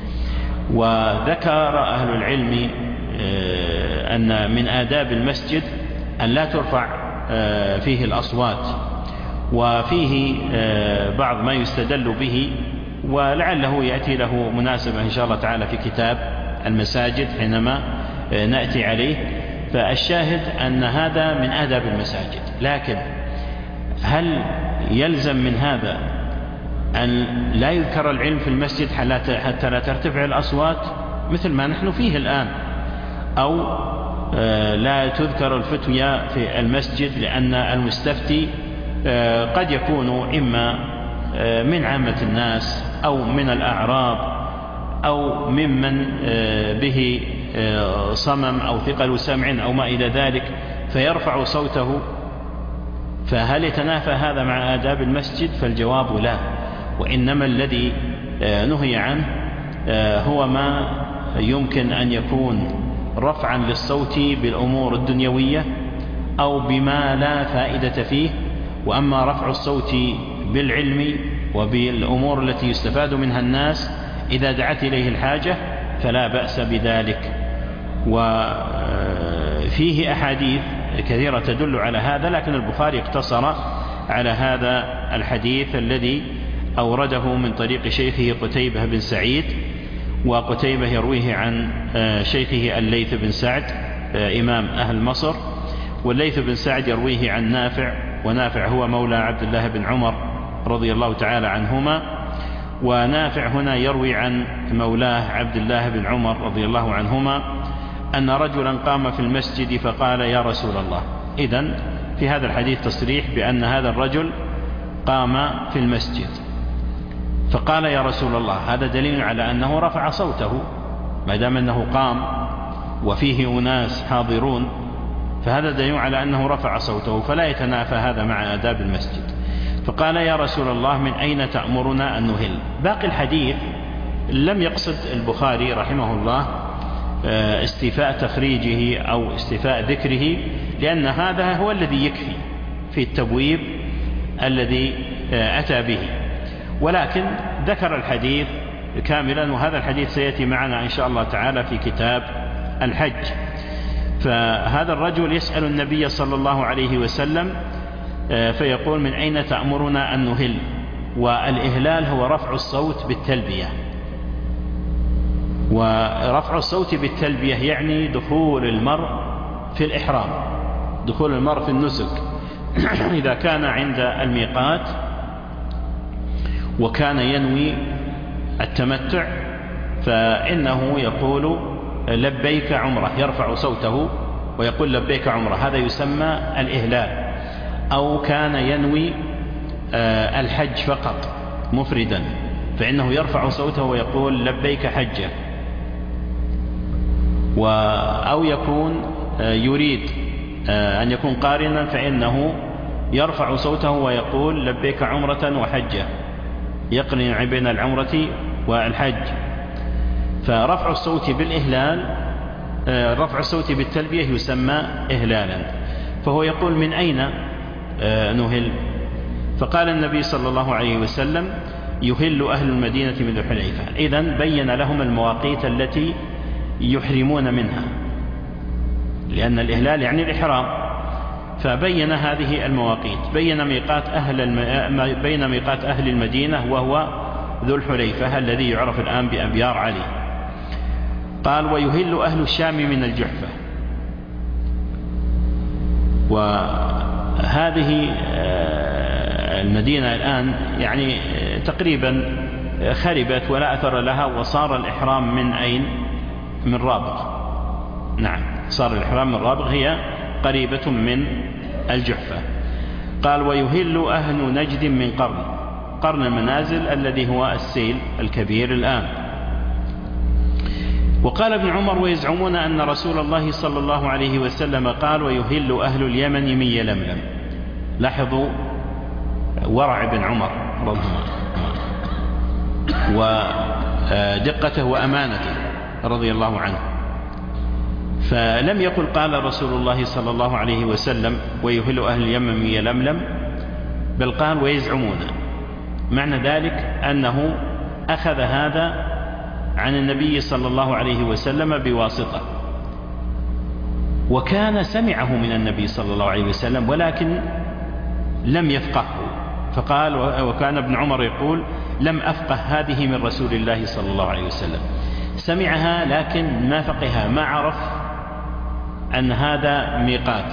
وذكر أهل العلم أن من آداب المسجد أن لا ترفع فيه الأصوات، وفيه بعض ما يستدل به، ولعله يأتي له مناسبة إن شاء الله تعالى في كتاب المساجد حينما نأتي عليه. فالشاهد أن هذا من آداب المساجد، لكن هل يلزم من هذا أن لا يذكر العلم في المسجد حتى لا ترتفع الأصوات مثل ما نحن فيه الآن، أو لا تذكر الفتيا في المسجد لأن المستفتي قد يكون إما من عامة الناس أو من الأعراب أو ممن به صمم أو ثقل سمع أو ما إلى ذلك فيرفع صوته؟ فهل يتنافى هذا مع آداب المسجد؟ فالجواب لا، وإنما الذي نهي عنه هو ما يمكن أن يكون رفعا للصوت بالأمور الدنيوية أو بما لا فائدة فيه. وأما رفع الصوت بالعلم وبالأمور التي يستفاد منها الناس إذا دعت إليه الحاجة فلا بأس بذلك. وفيه أحاديث كثيرة تدل على هذا، لكن البخاري اقتصر على هذا الحديث الذي أورده من طريق شيخه قتيبة بن سعيد، وقتيبة يرويه عن شيخه الليث بن سعد إمام أهل مصر، والليث بن سعد يرويه عن نافع، ونافع هو مولى عبد الله بن عمر رضي الله تعالى عنهما. ونافع هنا يروي عن مولاه عبد الله بن عمر رضي الله عنهما أن رجلا قام في المسجد فقال: يا رسول الله. إذن في هذا الحديث تصريح بأن هذا الرجل قام في المسجد فقال: يا رسول الله. هذا دليل على أنه رفع صوته، ما دام أنه قام وفيه أناس حاضرون فهذا دليل على أنه رفع صوته، فلا يتنافى هذا مع آداب المسجد. فقال: يا رسول الله من أين تأمرنا أن نهل؟ باقي الحديث لم يقصد البخاري رحمه الله استيفاء تخريجه أو استيفاء ذكره، لأن هذا هو الذي يكفي في التبويب الذي أتى به، ولكن ذكر الحديث كاملا، وهذا الحديث سيأتي معنا إن شاء الله تعالى في كتاب الحج. فهذا الرجل يسأل النبي صلى الله عليه وسلم فيقول: من أين تأمرنا أن نهل؟ والإهلال هو رفع الصوت بالتلبية، ورفع الصوت بالتلبية يعني دخول المرء في الإحرام، دخول المرء في النسك. إذا كان عند الميقات وكان ينوي التمتع فإنه يقول لبيك عمرة، يرفع صوته ويقول لبيك عمرة، هذا يسمى الإهلال. أو كان ينوي الحج فقط مفردا فإنه يرفع صوته ويقول لبيك حجة. أو يكون يريد أن يكون قارنا فإنه يرفع صوته ويقول لبيك عمرة وحجة، يقرن بين العمرة والحج. فرفع الصوت بالإهلال، رفع الصوت بالتلبية يسمى إهلالا. فهو يقول: من أين نهل؟ فقال النبي صلى الله عليه وسلم: يهل أهل المدينة من ذو الحليفة. إذن بين لهم المواقيت التي يحرمون منها، لأن الإهلال يعني الإحرام، فبين هذه المواقيت، بين ميقات أهل المدينة وهو ذو الحليفة الذي يعرف الآن بأبيار علي. قال: ويهل أهل الشام من الجحفة. وهذه المدينة الآن يعني تقريبا خربت ولا أثر لها، وصار الإحرام من أين؟ من رابغ. نعم، صار الإحرام من رابغ، هي قريبة من الجحفة. قال: ويهل أهل نجد من قرن المنازل الذي هو السيل الكبير الآن. وقال ابن عمر: ويزعمون أن رسول الله صلى الله عليه وسلم قال: ويهل أهل اليمن من يلملم. لاحظوا ورع ابن عمر رضي الله عنه ودقته وأمانته رضي الله عنه، فلم يقل قال رسول الله صلى الله عليه وسلم ويهل أهل اليمن من يلملم، بل قال ويزعمون. معنى ذلك أنه أخذ هذا عن النبي صلى الله عليه وسلم بواسطة، وكان سمعه من النبي صلى الله عليه وسلم ولكن لم يفقهه، فقال وكان ابن عمر يقول: لم أفقه هذه من رسول الله صلى الله عليه وسلم. سمعها لكن ما فقهها، ما عرف أن هذا ميقات،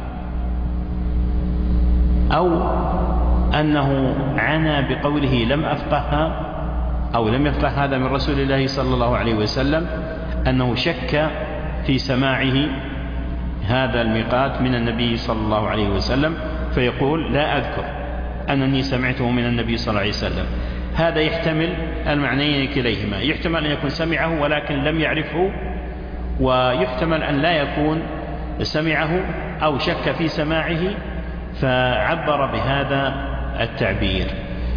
أو أنه عنى بقوله لم أفقهها أو لم يفقه هذا من رسول الله صلى الله عليه وسلم، أنه شك في سماعه هذا الميقات من النبي صلى الله عليه وسلم، فيقول: لا أذكر أنني سمعته من النبي صلى الله عليه وسلم. هذا يحتمل المعنيين كليهما، يحتمل أن يكون سمعه ولكن لم يعرفه، ويحتمل أن لا يكون سمعه أو شك في سماعه فعبر بهذا التعبير.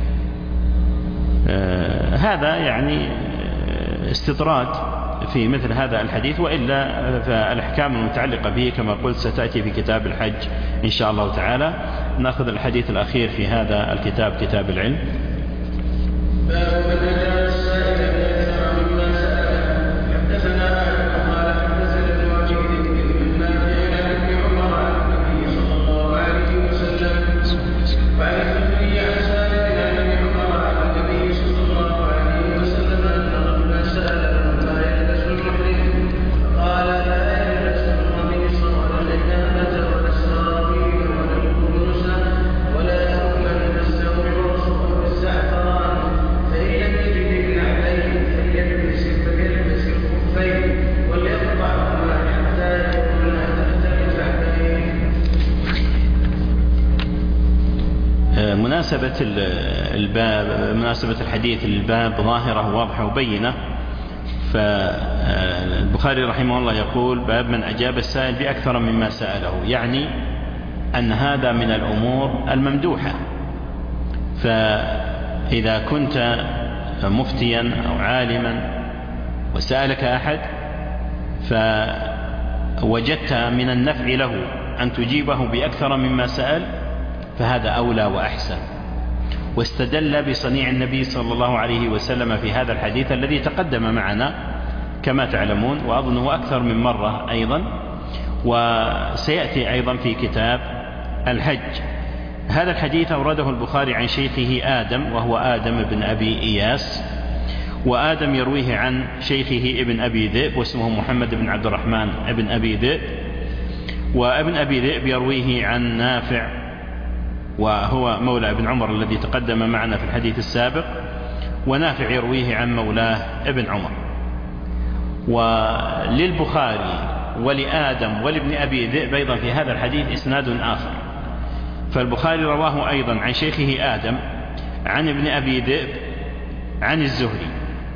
هذا يعني استطراد في مثل هذا الحديث، وإلا فالأحكام المتعلقة به كما قلت ستأتي في كتاب الحج إن شاء الله تعالى. نأخذ الحديث الأخير في هذا الكتاب، كتاب العلم. باب من أجاب السائل أكثر مما سأله. حدثنا قال حدثنا ابن وكيع بن نافع عن ابن عمر عن النبي صلى الله عليه وسلم وعن الزهري عن سالم عن ابن عمر عن النبي صلى الله عليه وسلم أن رجلا سأله ما يلبس المحرم، فقال: لا يلبس القميص ولا العمامة ولا السراويل ولا القميص ولا ثوب بالسوء والصبر بالزعفران، فإن لم يجد النعلين فليلبس الخفين وليقطعهما حتى يكون تحت الكعبين. مناسبة الحديث للباب ظاهرة واضحة وبينة. فالبخاري رحمه الله يقول: باب من أجاب السائل بأكثر مما سأله، يعني أن هذا من الأمور الممدوحة. فإذا كنت مفتيا أو عالما وسألك أحد فوجدت من النفع له أن تجيبه بأكثر مما سأل، فهذا أولى وأحسن. واستدل بصنيع النبي صلى الله عليه وسلم في هذا الحديث الذي تقدم معنا كما تعلمون، وأظنه أكثر من مرة أيضا، وسيأتي أيضا في كتاب الحج. هذا الحديث أورده البخاري عن شيخه آدم، وهو آدم بن أبي إياس، وآدم يرويه عن شيخه ابن أبي ذئب واسمه محمد بن عبد الرحمن ابن أبي ذئب، وابن أبي ذئب يرويه عن نافع وهو مولى ابن عمر الذي تقدم معنا في الحديث السابق، ونافع يرويه عن مولاه ابن عمر. وللبخاري ولآدم ولابن أبي ذئب أيضا في هذا الحديث إسناد آخر، فالبخاري رواه أيضا عن شيخه آدم عن ابن أبي ذئب عن الزهري،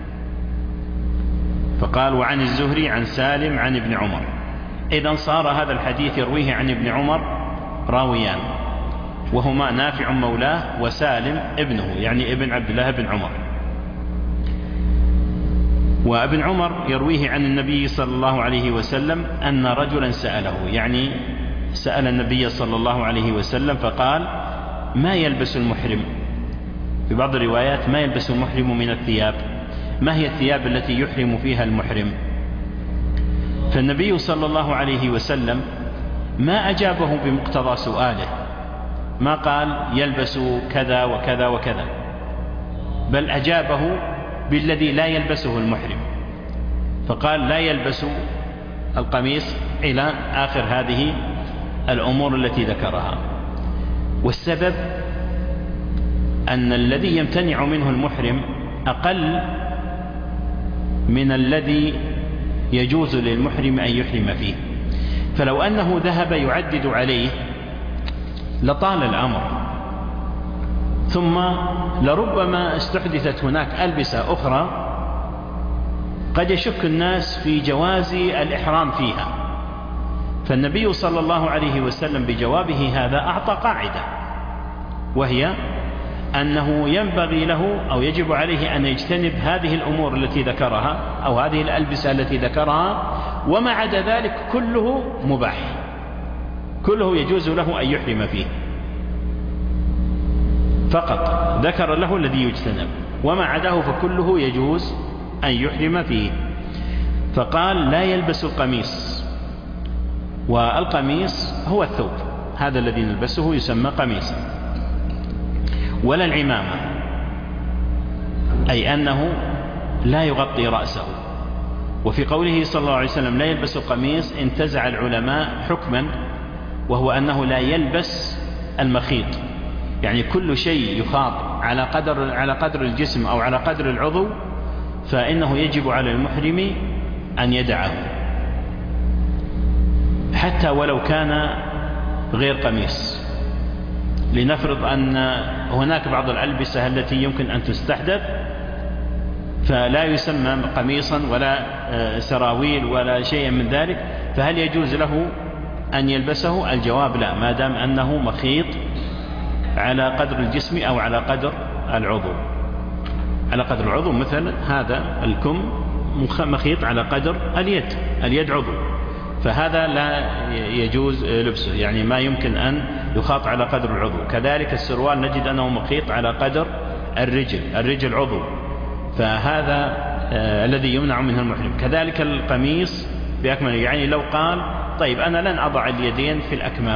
فقال: وعن الزهري عن سالم عن ابن عمر. إذن صار هذا الحديث يرويه عن ابن عمر راويان، وهما نافع مولاه وسالم ابنه، يعني ابن عبد الله بن عمر. وابن عمر يرويه عن النبي صلى الله عليه وسلم أن رجلا سأله، يعني سأل النبي صلى الله عليه وسلم فقال: ما يلبس المحرم؟ في بعض الروايات: ما يلبس المحرم من الثياب؟ ما هي الثياب التي يحرم فيها المحرم؟ فالنبي صلى الله عليه وسلم ما أجابه بمقتضى سؤاله، ما قال يلبس كذا وكذا وكذا، بل أجابه بالذي لا يلبسه المحرم، فقال لا يلبس القميص إلى آخر هذه الأمور التي ذكرها. والسبب أن الذي يمتنع منه المحرم أقل من الذي يجوز للمحرم أن يحرم فيه، فلو أنه ذهب يعدد عليه لطال الأمر، ثم لربما استحدثت هناك ألبسة أخرى قد يشك الناس في جواز الإحرام فيها. فالنبي صلى الله عليه وسلم بجوابه هذا أعطى قاعدة، وهي أنه ينبغي له أو يجب عليه أن يجتنب هذه الأمور التي ذكرها أو هذه الألبسة التي ذكرها، وما عدا ذلك كله مباح، كله يجوز له أن يحرم فيه، فقط ذكر له الذي يجتنب، وما عداه فكله يجوز أن يحرم فيه. فقال لا يلبس القميص، والقميص هو الثوب، هذا الذي نلبسه يسمى قميصا، ولا العمامة، أي أنه لا يغطي رأسه. وفي قوله صلى الله عليه وسلم لا يلبس القميص انتزع العلماء حكما، وهو أنه لا يلبس المخيط، يعني كل شيء يخاط على قدر الجسم أو على قدر العضو فإنه يجب على المحرم أن يدعه، حتى ولو كان غير قميص. لنفرض أن هناك بعض الألبسة التي يمكن أن تستحدث فلا يسمى قميصا ولا سراويل ولا شيء من ذلك، فهل يجوز له أن يلبسه؟ الجواب لا، ما دام أنه مخيط على قدر الجسم أو على قدر العضو. على قدر العضو مثلا هذا الكم مخيط على قدر اليد عضو، فهذا لا يجوز لبسه، يعني ما يمكن أن يخاط على قدر العضو. كذلك السروال نجد أنه مخيط على قدر الرجل عضو، فهذا الذي يمنع منه المحرم. كذلك القميص بأكمله، يعني لو قال طيب أنا لن أضع اليدين في الأكمام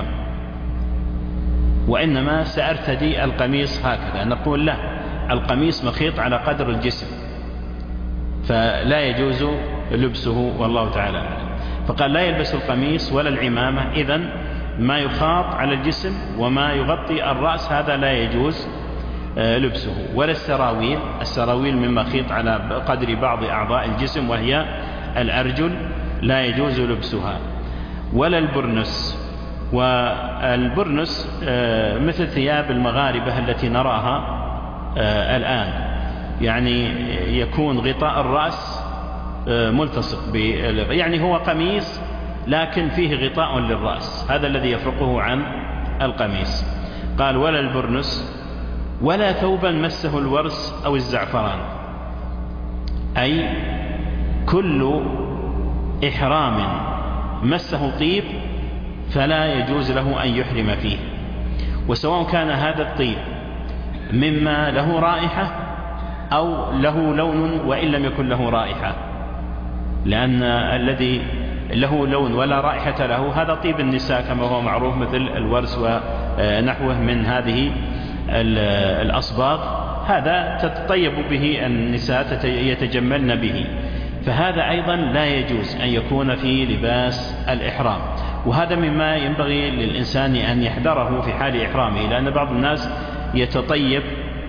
وإنما سأرتدي القميص هكذا، نقول لا، القميص مخيط على قدر الجسم فلا يجوز لبسه، والله تعالى أعلم. فقال لا يلبس القميص ولا العمامة، إذن ما يخاط على الجسم وما يغطي الرأس هذا لا يجوز لبسه، ولا السراويل مما خيط على قدر بعض أعضاء الجسم وهي الأرجل لا يجوز لبسها، ولا البرنس. والبرنس مثل ثياب المغاربة التي نراها الآن، يعني يكون غطاء الرأس ملتصق يعني هو قميص لكن فيه غطاء للرأس، هذا الذي يفرقه عن القميص. قال ولا البرنس ولا ثوبا مسه الورس أو الزعفران، أي كل إحرام مسه طيب فلا يجوز له أن يحرم فيه، وسواء كان هذا الطيب مما له رائحة أو له لون وإن لم يكن له رائحة، لأن الذي له لون ولا رائحة له هذا طيب النساء كما هو معروف، مثل الورس ونحوه من هذه الأصباغ، هذا تتطيب به النساء يتجملن به، فهذا أيضا لا يجوز أن يكون في لباس الإحرام. وهذا مما ينبغي للإنسان أن يحذره في حال إحرامه، لأن بعض الناس يتطيب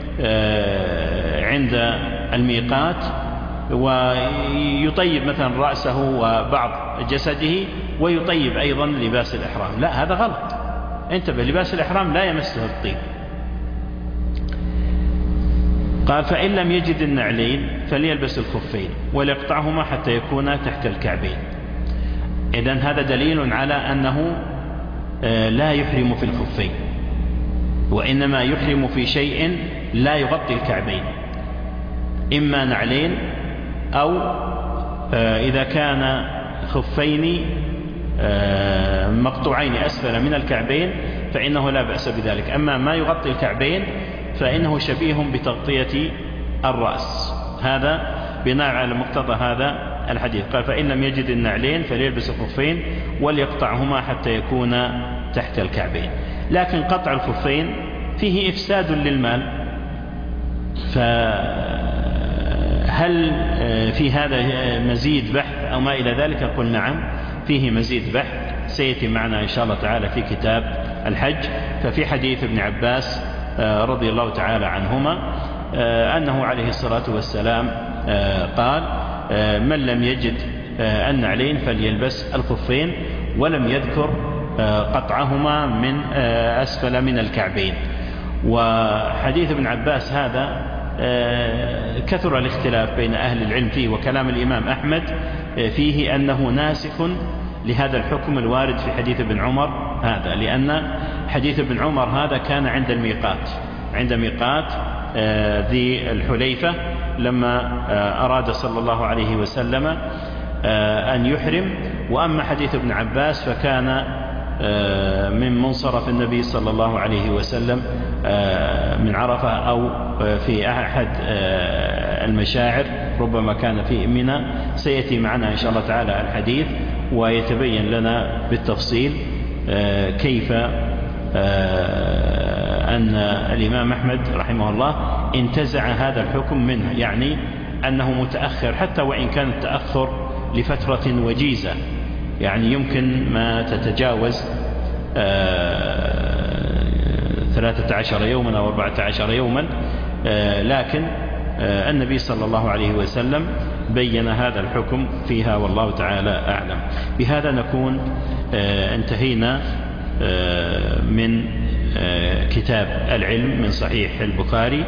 عند الميقات ويطيب مثلا رأسه وبعض جسده ويطيب أيضا لباس الإحرام، لا، هذا غلط، انتبه، لباس الإحرام لا يمسه الطيب. قال فإن لم يجد النعلين فليلبس الخفين وليقطعهما حتى يكونا تحت الكعبين. إذن هذا دليل على أنه لا يحرم في الخفين، وإنما يحرم في شيء لا يغطي الكعبين، إما نعلين أو إذا كان خفين مقطوعين أسفل من الكعبين فإنه لا بأس بذلك. أما ما يغطي الكعبين فإنه شبيه بتغطية الرأس، هذا بناء على مقتضى هذا الحديث. قال فإن لم يجد النعلين فليلبس الخفين وليقطعهما حتى يكون تحت الكعبين. لكن قطع الخفين فيه إفساد للمال، فهل في هذا مزيد بحث أو ما إلى ذلك؟ أقول نعم فيه مزيد بحث سيأتي معنا إن شاء الله تعالى في كتاب الحج. ففي حديث ابن عباس رضي الله تعالى عنهما أنه عليه الصلاة والسلام قال من لم يجد النعلين فليلبس الخفين، ولم يذكر قطعهما من أسفل من الكعبين. وحديث ابن عباس هذا كثر الاختلاف بين أهل العلم فيه، وكلام الإمام أحمد فيه أنه ناسخ لهذا الحكم الوارد في حديث ابن عمر هذا، لأن حديث ابن عمر هذا كان عند الميقات، عند ميقات ذي الحليفة لما أراد صلى الله عليه وسلم أن يحرم. وأما حديث ابن عباس فكان من منصرف النبي صلى الله عليه وسلم من عرفة أو في أحد المشاعر، ربما كان في منى. سيأتي معنا إن شاء الله تعالى الحديث ويتبين لنا بالتفصيل كيف أن الإمام أحمد رحمه الله انتزع هذا الحكم منه، يعني أنه متأخر حتى وإن كان التأخر لفترة وجيزة، يعني يمكن ما تتجاوز 13 يوما أو 14 يوما، لكن النبي صلى الله عليه وسلم بين هذا الحكم فيها والله تعالى أعلم. بهذا نكون انتهينا من كتاب العلم من صحيح البخاري،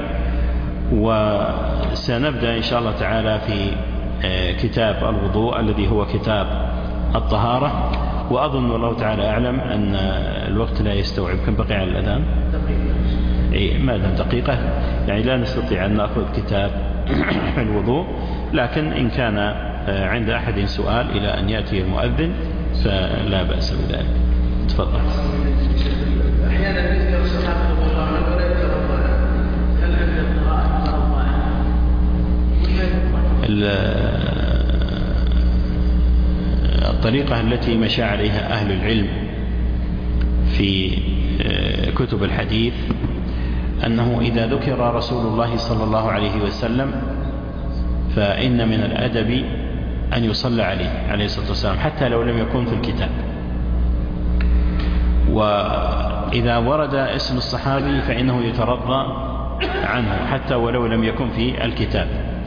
وسنبدأ إن شاء الله تعالى في كتاب الوضوء الذي هو كتاب الطهارة. وأظن والله تعالى أعلم أن الوقت لا يستوعب. كم بقي على الأذان؟ ما دام دقيقة، يعني لا نستطيع أن نأخذ كتاب الوضوء، لكن إن كان عند أحد سؤال إلى أن يأتي المؤذن فلا بأس بذلك. تفضل. أحيانا يذكر الصحابة رضي الله عنهم ولا يذكر الضائع، هل عند القراءة الطريقة التي مشى عليها أهل العلم في كتب الحديث أنه إذا ذكر رسول الله صلى الله عليه وسلم فإن من الأدب أن يصلى عليه الصلاة والسلام حتى لو لم يكن في الكتاب. وإذا ورد اسم الصحابي فإنه يترضى عنه حتى ولو لم يكن في الكتاب.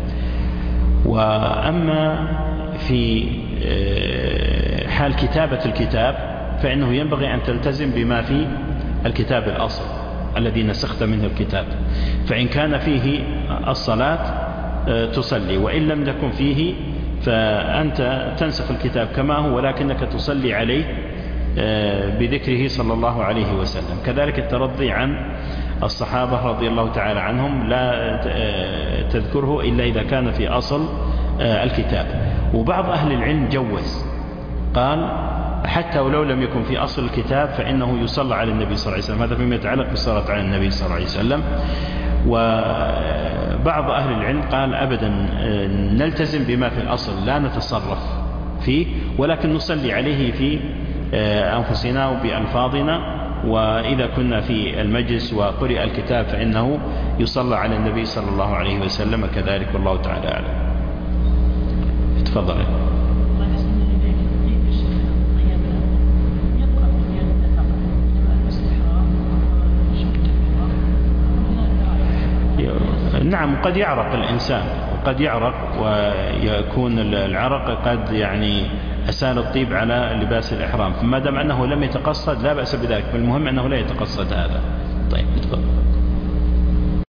وأما في حال كتابة الكتاب فإنه ينبغي أن تلتزم بما في الكتاب الأصل الذي نسخت منه الكتاب، فإن كان فيه الصلاة تصلي، وإن لم تكن فيه فأنت تنسخ الكتاب كما هو ولكنك تصلي عليه بذكره صلى الله عليه وسلم. كذلك الترضي عن الصحابة رضي الله تعالى عنهم لا تذكره إلا إذا كان في أصل الكتاب. وبعض أهل العلم جوز، قال حتى ولو لم يكن في أصل الكتاب فإنه يصلى على النبي صلى الله عليه وسلم، هذا فيما يتعلق بالصلاة على النبي صلى الله عليه وسلم. وبعض أهل العلم قال أبدا نلتزم بما في الأصل لا نتصرف فيه، ولكن نصلي عليه في أنفسنا وبألفاظنا، وإذا كنا في المجلس وقرئ الكتاب فإنه يصلى على النبي صلى الله عليه وسلم كذلك، والله تعالى أعلم. تفضل. نعم، قد يعرق الإنسان وقد يعرق ويكون العرق قد يعني أسال الطيب على لباس الإحرام، فما دام أنه لم يتقصد لا بأس بذلك، المهم أنه لا يتقصد هذا. طيب تفضل.